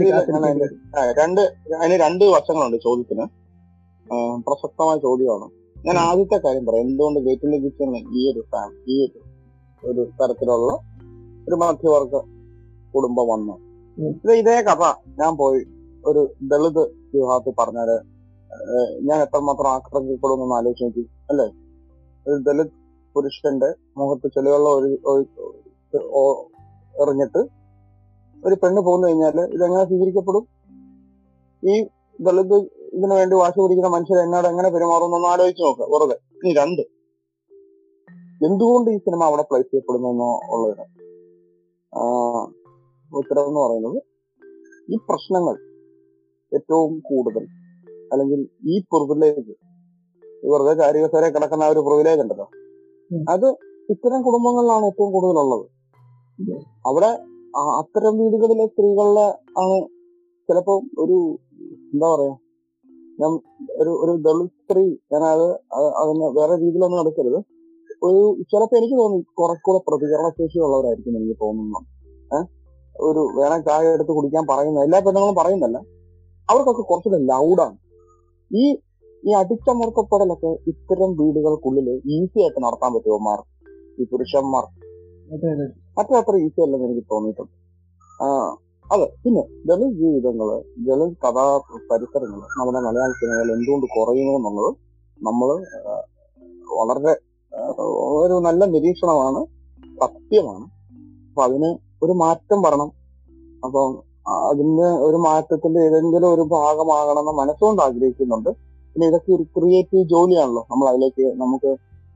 രണ്ട് അതിന് രണ്ട് വശങ്ങളുണ്ട് ചോദ്യത്തിന്. പ്രസക്തമായ ചോദ്യമാണ്. ഞാൻ ആദ്യത്തെ കാര്യം പറയാം, എന്തുകൊണ്ട് ഗേറ്റിന്റെ കിച്ചണിൽ ഈ ഒരു ഫാം ഈ ഒരു ഒരു തരത്തിലുള്ള ഒരു മധ്യവർഗ കുടുംബം വന്നു. ഇത് ഇതേ കഥ ഞാൻ പോയി ഒരു ദളിത് വിഭാഗത്തിൽ പറഞ്ഞാല് ഞാൻ എത്രമാത്രം ആക്രമിക്കപ്പെടുമെന്ന് ആലോചിച്ച് നോക്കി അല്ലേ. ഒരു ദളിത് പുരുഷന്റെ മുഖത്ത് ചെളിവെള്ളം എറിഞ്ഞിട്ട് ഒരു പെണ്ണ് പോന്നു കഴിഞ്ഞാല് ഇതെങ്ങനെ സ്വീകരിക്കപ്പെടും? ഈ ദളിത് ഇതിനു വേണ്ടി വാശി പിടിക്കുന്ന മനുഷ്യർ എന്നോട് എങ്ങനെ പെരുമാറുമെന്നൊന്ന് ആലോചിച്ച് നോക്കുക വെറുതെ. ഇനി രണ്ട്, എന്തുകൊണ്ട് ഈ സിനിമ അവിടെ പ്ലേസ് ചെയ്യപ്പെടുന്നു എന്നുള്ളതിന് ഉത്തരം എന്ന് പറയുന്നത് ഈ പ്രശ്നങ്ങൾ ഏറ്റവും കൂടുതൽ അല്ലെങ്കിൽ ഈ പ്രിവിലേജ് വെറുതെ ചാരികസേരെ കിടക്കുന്ന ഒരു പ്രിവിലേജ് ഉണ്ടല്ലോ, അത് ഇത്തരം കുടുംബങ്ങളിലാണ് ഏറ്റവും കൂടുതലുള്ളത്. അവിടെ അത്തരം വീടുകളിലെ സ്ത്രീകളിലെ ആണ് ചിലപ്പോ ഒരു എന്താ പറയാ ഞാൻ ഒരു ഒരു ദളിത് സ്ത്രീ ഞാൻ അത് അതിന് വേറെ രീതിയിലൊന്നും എടുക്കരുത്. ഒരു ചിലപ്പോ എനിക്ക് തോന്നി കുറച്ചുകൂടെ പ്രതികരണ ശേഷിയുള്ളവരായിരിക്കും എനിക്ക് തോന്നുന്നു. ഏഹ് ഒരു വേണം ചായ എടുത്ത് കുടിക്കാൻ പറയുന്ന എല്ലാ പെണ്ണുങ്ങളും പറയുന്നല്ല, അവർക്കൊക്കെ കുറച്ചുകൂടെ ലൗഡാണ്. ഈ ഈ അടിച്ചമർത്തപ്പെടലൊക്കെ ഇത്തരം വീടുകൾക്കുള്ളിൽ ഈസി ആയിട്ട് നടത്താൻ പറ്റുമോ മാർ ഈ പുരുഷന്മാർ മറ്റേ അത്ര ഈസി അല്ലെന്ന് എനിക്ക് തോന്നിയിട്ടുണ്ട്. ആ അതെ. പിന്നെ ദളിത് ജീവിതങ്ങള് ദളിത് കഥാ പരിസരങ്ങള് നമ്മുടെ മലയാള സിനിമകൾ എന്തുകൊണ്ട് കുറയുന്നു എന്നുള്ളത് നമ്മള് വളരെ ഒരു നല്ല നിരീക്ഷണമാണ്, സത്യമാണ്. അപ്പൊ അതിന് ഒരു മാറ്റം വരണം. അപ്പം അതിന്റെ ഒരു മാറ്റത്തിന്റെ ഏതെങ്കിലും ഒരു ഭാഗമാകണമെന്ന് മനസ്സുകൊണ്ട് ആഗ്രഹിക്കുന്നുണ്ട്. പിന്നെ ഇതൊക്കെ ഒരു ക്രിയേറ്റീവ് ജോലിയാണല്ലോ. നമ്മൾ അതിലേക്ക് നമുക്ക്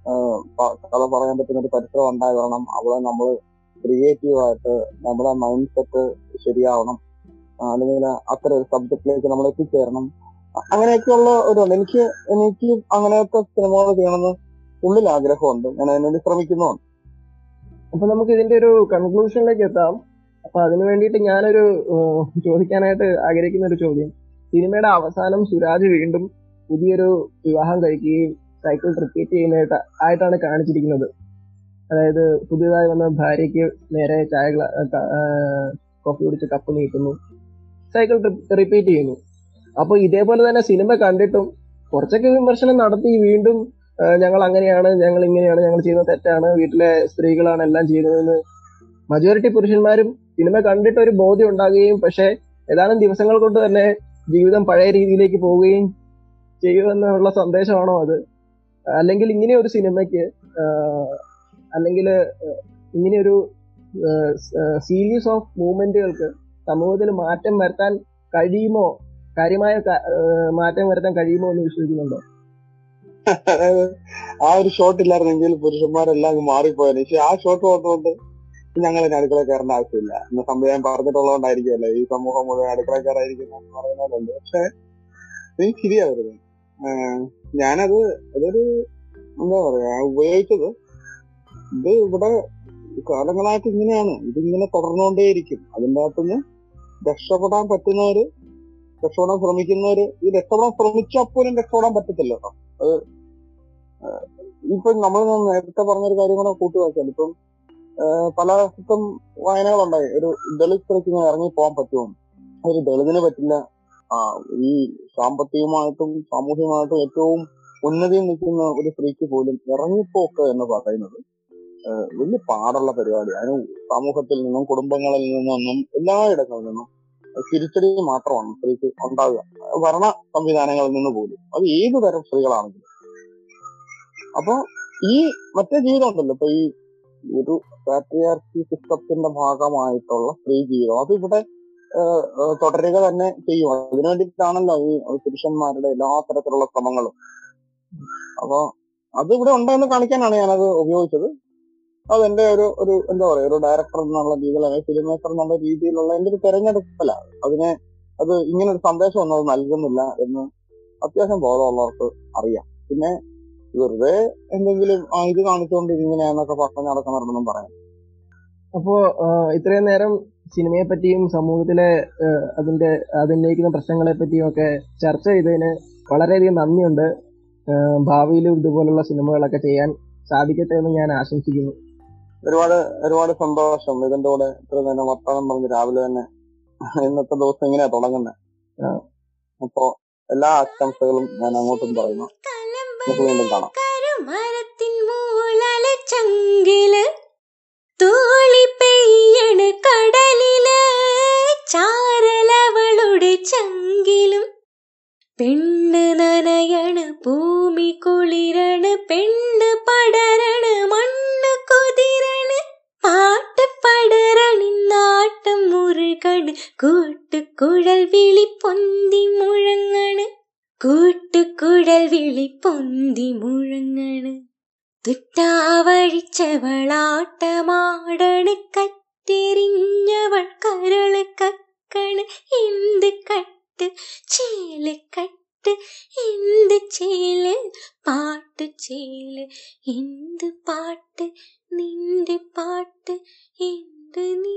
കഥ പറയാൻ പറ്റുന്ന ഒരു പരിസരം ഉണ്ടായി വരണം. അവിടെ നമ്മൾ ക്രിയേറ്റീവായിട്ട് നമ്മുടെ മൈൻഡ് സെറ്റ് ശരിയാവണം, അല്ലെങ്കിൽ അത്തരം ഒരു സബ്ജക്റ്റിലേക്ക് നമ്മൾ എത്തിച്ചേരണം. അങ്ങനെയൊക്കെയുള്ള ഒരു എനിക്ക് എനിക്ക് അങ്ങനത്തെ സിനിമകൾ ചെയ്യണമെന്ന് ഉള്ളിൽ ആഗ്രഹമുണ്ട്. ഞാൻ അതിനുവേണ്ടി ശ്രമിക്കുന്നുണ്ട്. അപ്പൊ നമുക്ക് ഇതിന്റെ ഒരു കൺക്ലൂഷനിലേക്ക് എത്താം. അപ്പൊ അതിനു വേണ്ടിയിട്ട് ഞാനൊരു ചോദിക്കാനായിട്ട് ആഗ്രഹിക്കുന്ന ഒരു ചോദ്യം, സിനിമയുടെ അവസാനം സുരാജ് വീണ്ടും പുതിയൊരു വിവാഹം കഴിക്കുകയും സൈക്കിൾ റിപ്പീറ്റ് ചെയ്യുന്നതായിട്ട് ആയിട്ടാണ് കാണിച്ചിരിക്കുന്നത്. അതായത് പുതിയതായി വന്ന ഭാര്യയ്ക്ക് നേരെ ചായ കോഫി കുടിച്ച് കപ്പ് നീട്ടുന്നു, സൈക്കിൾ റിപ്പീറ്റ് ചെയ്യുന്നു. അപ്പോൾ ഇതേപോലെ തന്നെ സിനിമ കണ്ടിട്ടും കുറച്ചൊക്കെ വിമർശനം നടത്തി വീണ്ടും ഞങ്ങൾ അങ്ങനെയാണ്, ഞങ്ങൾ ഇങ്ങനെയാണ്, ഞങ്ങൾ ചെയ്യുന്നത് തെറ്റാണ്, വീട്ടിലെ സ്ത്രീകളാണ് എല്ലാം ചെയ്യുന്നതെന്ന് മജോറിറ്റി പുരുഷന്മാരും സിനിമ കണ്ടിട്ട് ഒരു ബോധ്യം ഉണ്ടാകുകയും പക്ഷെ ഏതാനും ദിവസങ്ങൾ കൊണ്ട് തന്നെ ജീവിതം പഴയ രീതിയിലേക്ക് പോവുകയും ചെയ്യുമെന്നുള്ള സന്ദേശമാണോ അത്? അല്ലെങ്കിൽ ഇങ്ങനെ ഒരു സിനിമയ്ക്ക് അല്ലെങ്കിൽ ഇങ്ങനെയൊരു സീരീസ് ഓഫ് മൂവ്മെന്റുകൾക്ക് സമൂഹത്തിൽ മാറ്റം വരുത്താൻ കഴിയുമോ, കാര്യമായ മാറ്റം വരുത്താൻ കഴിയുമോ എന്ന് വിശ്വസിക്കുന്നുണ്ടോ? അതായത് ആ ഒരു ഷോട്ട് ഇല്ലായിരുന്നെങ്കിൽ പുരുഷന്മാരെല്ലാം മാറിപ്പോയത്. പക്ഷെ ആ ഷോട്ട് വന്നുകൊണ്ട് ഞങ്ങൾ ഇനി അടുക്കള കയറേണ്ട ആവശ്യമില്ല എന്ന സംഭവം പറഞ്ഞിട്ടുള്ളതുകൊണ്ടായിരിക്കുമല്ലോ ഈ സമൂഹം മുഴുവൻ അടുക്കള കയറായിരിക്കും എന്ന് പറയുന്നതുണ്ട്. പക്ഷെ എനിക്ക് ശരിയാ വരുന്നത്. ഞാനത് അതൊരു എന്താ പറയാ ഉപയോഗിച്ചത്, ഇത് ഇവിടെ കാലങ്ങളായിട്ട് ഇങ്ങനെയാണ്, ഇതിങ്ങനെ തുടർന്നുകൊണ്ടേയിരിക്കും. അതിൻ്റെ അകത്തുനിന്ന് രക്ഷപ്പെടാൻ പറ്റുന്നവര്, രക്ഷപ്പെടാൻ ശ്രമിക്കുന്നവര്, ഈ രക്ഷപ്പെടാൻ ശ്രമിച്ചാൽ പോലും രക്ഷപ്പെടാൻ പറ്റത്തില്ല കേട്ടോ. അത് ഇപ്പൊ നമ്മൾ നേരത്തെ പറഞ്ഞൊരു കാര്യം കൂടെ കൂട്ടി വെച്ചാൽ ഇപ്പം പല സ്ഥലത്തും വായനകളുണ്ടായി, ഒരു ദളിത് സ്ത്രീക്ക് ഇങ്ങനെ ഇറങ്ങി പോകാൻ പറ്റുമോ? ഒരു ദളിതിന് പറ്റില്ല. ആ ഈ സാമ്പത്തികമായിട്ടും സാമൂഹികമായിട്ടും ഏറ്റവും ഉന്നതിയിൽ നിൽക്കുന്ന ഒരു സ്ത്രീക്ക് പോലും ഇറങ്ങിപ്പോക്ക് എന്ന് പറയുന്നത് വലിയ പാടുള്ള പരിപാടി. അതിന് സമൂഹത്തിൽ നിന്നും കുടുംബങ്ങളിൽ നിന്നൊന്നും എല്ലായിടങ്ങളിൽ നിന്നും തിരിച്ചടി മാത്രമാണ് സ്ത്രീക്ക് ഉണ്ടാവുക, ഭരണ സംവിധാനങ്ങളിൽ നിന്ന് പോലും, അത് ഏതു തരം സ്ത്രീകളാണെങ്കിലും. അപ്പൊ ഈ മറ്റേ ജീവിതം ഉണ്ടല്ലോ, ഇപ്പൊ ഈ ഒരു പാട്രിയാർക്കി സിസ്റ്റത്തിന്റെ ഭാഗമായിട്ടുള്ള സ്ത്രീ ജീവിതം അത് ഇവിടെ തുടരുക തന്നെ ചെയ്യും. അതിനു വേണ്ടിയിട്ടാണല്ലോ ഈ പുരുഷന്മാരുടെ എല്ലാ തരത്തിലുള്ള ശ്രമങ്ങളും. അപ്പൊ അത് ഇവിടെ ഉണ്ടെന്ന് കാണിക്കാനാണ് ഞാനത് ഉപയോഗിച്ചത്. അതെന്റെ ഒരു ഒരു എന്താ പറയാ ഒരു ഡയറക്ടർ എന്നുള്ള രീതിയിൽ, അല്ലെങ്കിൽ ഫിലിം മേക്കർ എന്നുള്ള രീതിയിലുള്ള എന്റെ ഒരു തെരഞ്ഞെടുപ്പല്ല. അതിനെ അത് ഇങ്ങനെ ഒരു സന്ദേശം ഒന്നും അത് നൽകുന്നില്ല എന്ന് അത്യാവശ്യം ബോധമുള്ളവർക്ക് അറിയാം. പിന്നെ വെറുതെ എന്തെങ്കിലും ഇത് കാണിച്ചുകൊണ്ട് ഇങ്ങനെയാന്നൊക്കെ പറഞ്ഞ് നടക്കുന്നവരൊന്നും പറയാം. അപ്പോ ഇത്രയും നേരം സിനിമയെ പറ്റിയും സമൂഹത്തിലെ അതിന്റെ അതുന്നയിക്കുന്ന പ്രശ്നങ്ങളെ പറ്റിയും ഒക്കെ ചർച്ച ചെയ്തതിന് വളരെയധികം നന്ദിയുണ്ട്. ഭാവിയിലും ഇതുപോലുള്ള സിനിമകളൊക്കെ ചെയ്യാൻ സാധിക്കട്ടെ എന്ന് ഞാൻ ആശംസിക്കുന്നു. ഒരുപാട് ഒരുപാട് സന്തോഷം. ഇതിന്റെ കൂടെ ഇത്ര നേരം വർത്തമാനം പറഞ്ഞ് രാവിലെ തന്നെ ഇന്നത്തെ ദിവസം ഇങ്ങനെയാ തുടങ്ങുന്നത്. അപ്പോ എല്ലാ ആശംസകളും ഞാൻ അങ്ങോട്ടും പറയുന്നു. നമുക്ക് വീണ്ടും കാണാം. തോളി പെയ്യണ് കടലില് ചാരലവളുടെ ചങ്കിലും പെണ്ണ് നനയണ് ഭൂമി കുളിരണ് പെണ്ണ് പടരണ് മണ്ണ് കുതിരണ് പാട്ട് പടരണി നാട്ടം മുറുകണ് കൂട്ടുകുഴൽ വിളി പൊന്തി മുഴങ്ങണ് കൂട്ടുകുഴൽ വിളി പൊന്തി മുഴങ്ങണ് തുട്ടാവഴിച്ചവളാട്ടമാടണ് കറ്റെറിഞ്ഞവൾ കരള് കക്കണ് എന്ത് കട്ട് ചേല് കട്ട് എന്ത് ചേല് പാട്ട് ചേല് എന്ത് പാട്ട് നിന്റെ പാട്ട് എന്ത് നീ